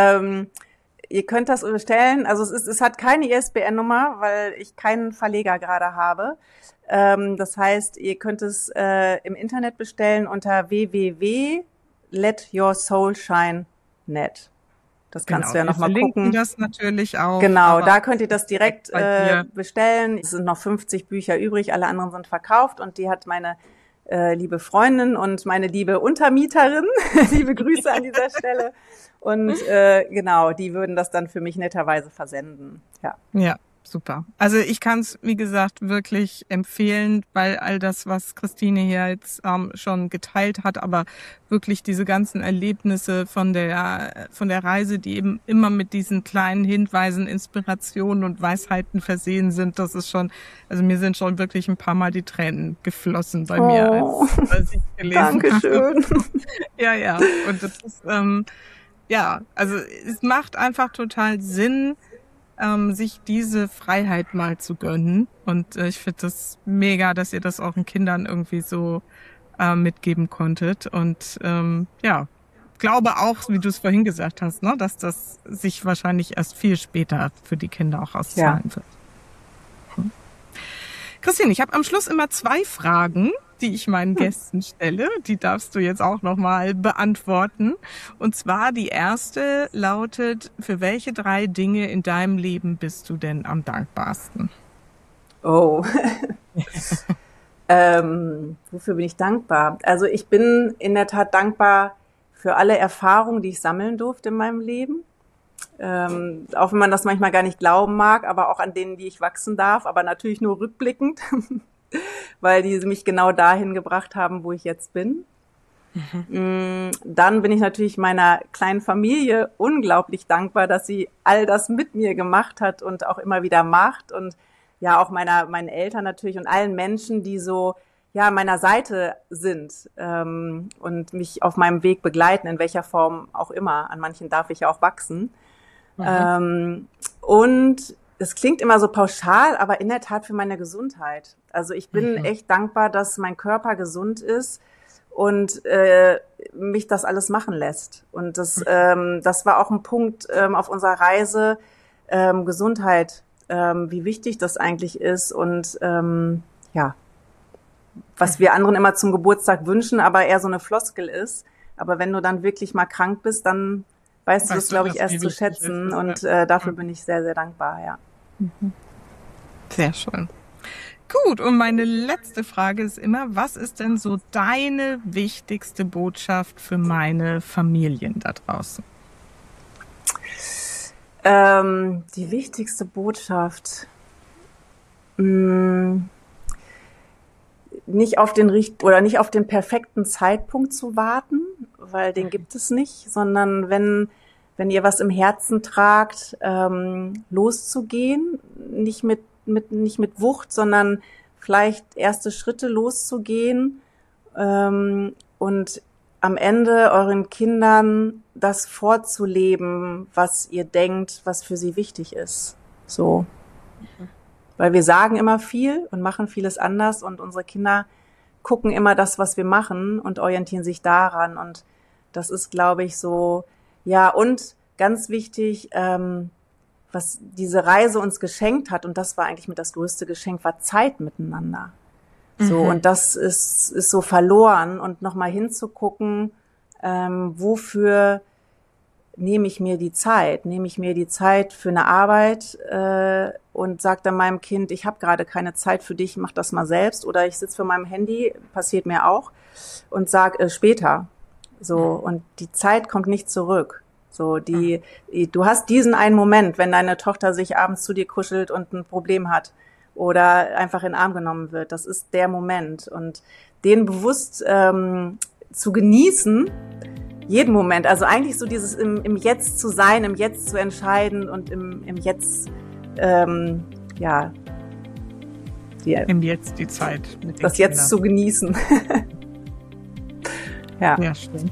ihr könnt das bestellen. Also es hat keine ISBN-Nummer, weil ich keinen Verleger gerade habe. Das heißt, ihr könnt es im Internet bestellen unter www.letyoursoulshine.net. Das kannst du ja noch mal gucken. Das natürlich auch. Genau, da könnt ihr das direkt bestellen. Es sind noch 50 Bücher übrig, alle anderen sind verkauft, und die hat meine liebe Freundin und meine liebe Untermieterin, liebe Grüße an dieser Stelle. Und genau, die würden das dann für mich netterweise versenden. Ja, super. Also ich kann es, wie gesagt, wirklich empfehlen, weil all das, was Christine hier jetzt schon geteilt hat, aber wirklich diese ganzen Erlebnisse von der Reise, die eben immer mit diesen kleinen Hinweisen, Inspirationen und Weisheiten versehen sind, das ist schon, also mir sind schon wirklich ein paar Mal die Tränen geflossen bei mir, als ich gelesen habe. Dankeschön. Ja. Und das ist, also es macht einfach total Sinn, sich diese Freiheit mal zu gönnen. Und ich finde das mega, dass ihr das auch den Kindern irgendwie so mitgeben konntet. Und glaube auch, wie du es vorhin gesagt hast, ne, dass das sich wahrscheinlich erst viel später für die Kinder auch auszahlen wird. Christine, ich habe am Schluss immer 2 Fragen, die ich meinen Gästen stelle. Die darfst du jetzt auch nochmal beantworten. Und zwar die erste lautet, für welche 3 Dinge in deinem Leben bist du denn am dankbarsten? Oh, wofür bin ich dankbar? Also ich bin in der Tat dankbar für alle Erfahrungen, die ich sammeln durfte in meinem Leben. Auch wenn man das manchmal gar nicht glauben mag, aber auch an denen, die ich wachsen darf, aber natürlich nur rückblickend. Weil die mich genau dahin gebracht haben, wo ich jetzt bin. Dann bin ich natürlich meiner kleinen Familie unglaublich dankbar, dass sie all das mit mir gemacht hat und auch immer wieder macht, und ja auch meinen Eltern natürlich und allen Menschen, die so an meiner Seite sind und mich auf meinem Weg begleiten, in welcher Form auch immer. An manchen darf ich ja auch wachsen. Und es klingt immer so pauschal, aber in der Tat für meine Gesundheit. Also ich bin echt dankbar, dass mein Körper gesund ist und mich das alles machen lässt. Und das war auch ein Punkt auf unserer Reise, Gesundheit, wie wichtig das eigentlich ist und was wir anderen immer zum Geburtstag wünschen, aber eher so eine Floskel ist. Aber wenn du dann wirklich mal krank bist, dann weißt du das, glaube ich, erst zu schätzen. Und dafür bin ich sehr, sehr dankbar, ja. Sehr schön. Gut, und meine letzte Frage ist immer, was ist denn so deine wichtigste Botschaft für meine Familien da draußen? Die wichtigste Botschaft, nicht auf den perfekten Zeitpunkt zu warten, weil den gibt es nicht, sondern wenn ihr was im Herzen tragt, loszugehen, nicht mit Wucht, sondern vielleicht erste Schritte loszugehen, und am Ende euren Kindern das vorzuleben, was ihr denkt, was für sie wichtig ist. So. Weil wir sagen immer viel und machen vieles anders und unsere Kinder gucken immer das, was wir machen und orientieren sich daran. Und das ist, glaube ich, so, ja, und ganz wichtig, was diese Reise uns geschenkt hat, und das war eigentlich mit das größte Geschenk, war Zeit miteinander. So, und das ist so verloren, und nochmal hinzugucken, wofür nehme ich mir die Zeit? Nehme ich mir die Zeit für eine Arbeit und sage dann meinem Kind, ich habe gerade keine Zeit für dich, mach das mal selbst. Oder ich sitze vor meinem Handy, passiert mir auch, und sage später. So, und die Zeit kommt nicht zurück. So, du hast diesen einen Moment, wenn deine Tochter sich abends zu dir kuschelt und ein Problem hat oder einfach in den Arm genommen wird. Das ist der Moment. Und den bewusst zu genießen, jeden Moment. Also eigentlich so dieses im Jetzt zu sein, im Jetzt zu entscheiden und im Jetzt, im Jetzt die Zeit mit den das Kindern. Jetzt zu genießen. Ja. Ja, stimmt.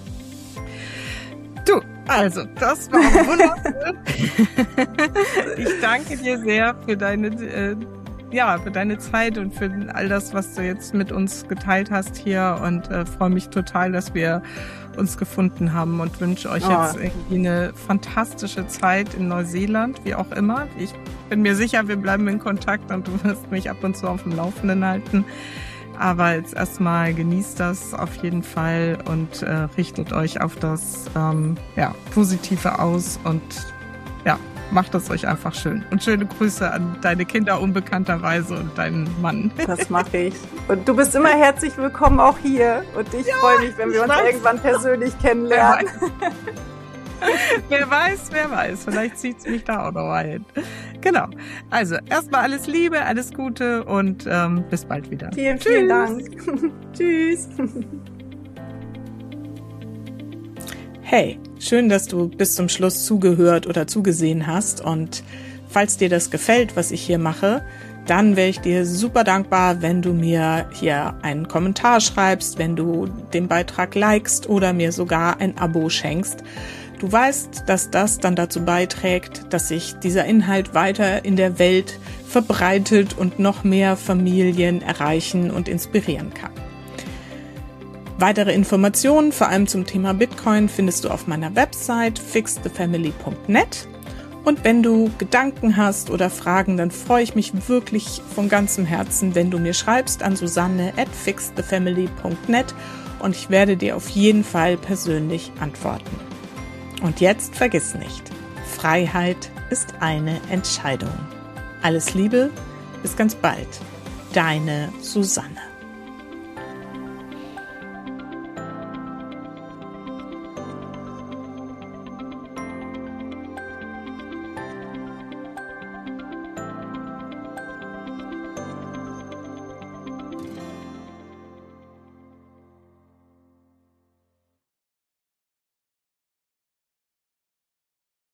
Du, also, das war wunderschön. Ich danke dir sehr für deine Zeit und für all das, was du jetzt mit uns geteilt hast hier, und freue mich total, dass wir uns gefunden haben, und wünsche euch jetzt irgendwie eine fantastische Zeit in Neuseeland, wie auch immer. Ich bin mir sicher, wir bleiben in Kontakt und du wirst mich ab und zu auf dem Laufenden halten. Aber jetzt erstmal genießt das auf jeden Fall und richtet euch auf das Positive aus und macht es euch einfach schön. Und schöne Grüße an deine Kinder unbekannterweise und deinen Mann. Das mache ich. Und du bist immer herzlich willkommen auch hier. Und ich freue mich, wenn wir uns irgendwann persönlich kennenlernen. Wer weiß. Vielleicht zieht es mich da auch noch mal hin. Genau. Also erstmal alles Liebe, alles Gute und bis bald wieder. Vielen Dank. Tschüss. Hey, schön, dass du bis zum Schluss zugehört oder zugesehen hast, und falls dir das gefällt, was ich hier mache, dann wäre ich dir super dankbar, wenn du mir hier einen Kommentar schreibst, wenn du den Beitrag likest oder mir sogar ein Abo schenkst. Du weißt, dass das dann dazu beiträgt, dass sich dieser Inhalt weiter in der Welt verbreitet und noch mehr Familien erreichen und inspirieren kann. Weitere Informationen, vor allem zum Thema Bitcoin, findest du auf meiner Website fixthefamily.net. Und wenn du Gedanken hast oder Fragen, dann freue ich mich wirklich von ganzem Herzen, wenn du mir schreibst an susanne@fixthefamily.net, und ich werde dir auf jeden Fall persönlich antworten. Und jetzt vergiss nicht, Freiheit ist eine Entscheidung. Alles Liebe, bis ganz bald. Deine Susanne.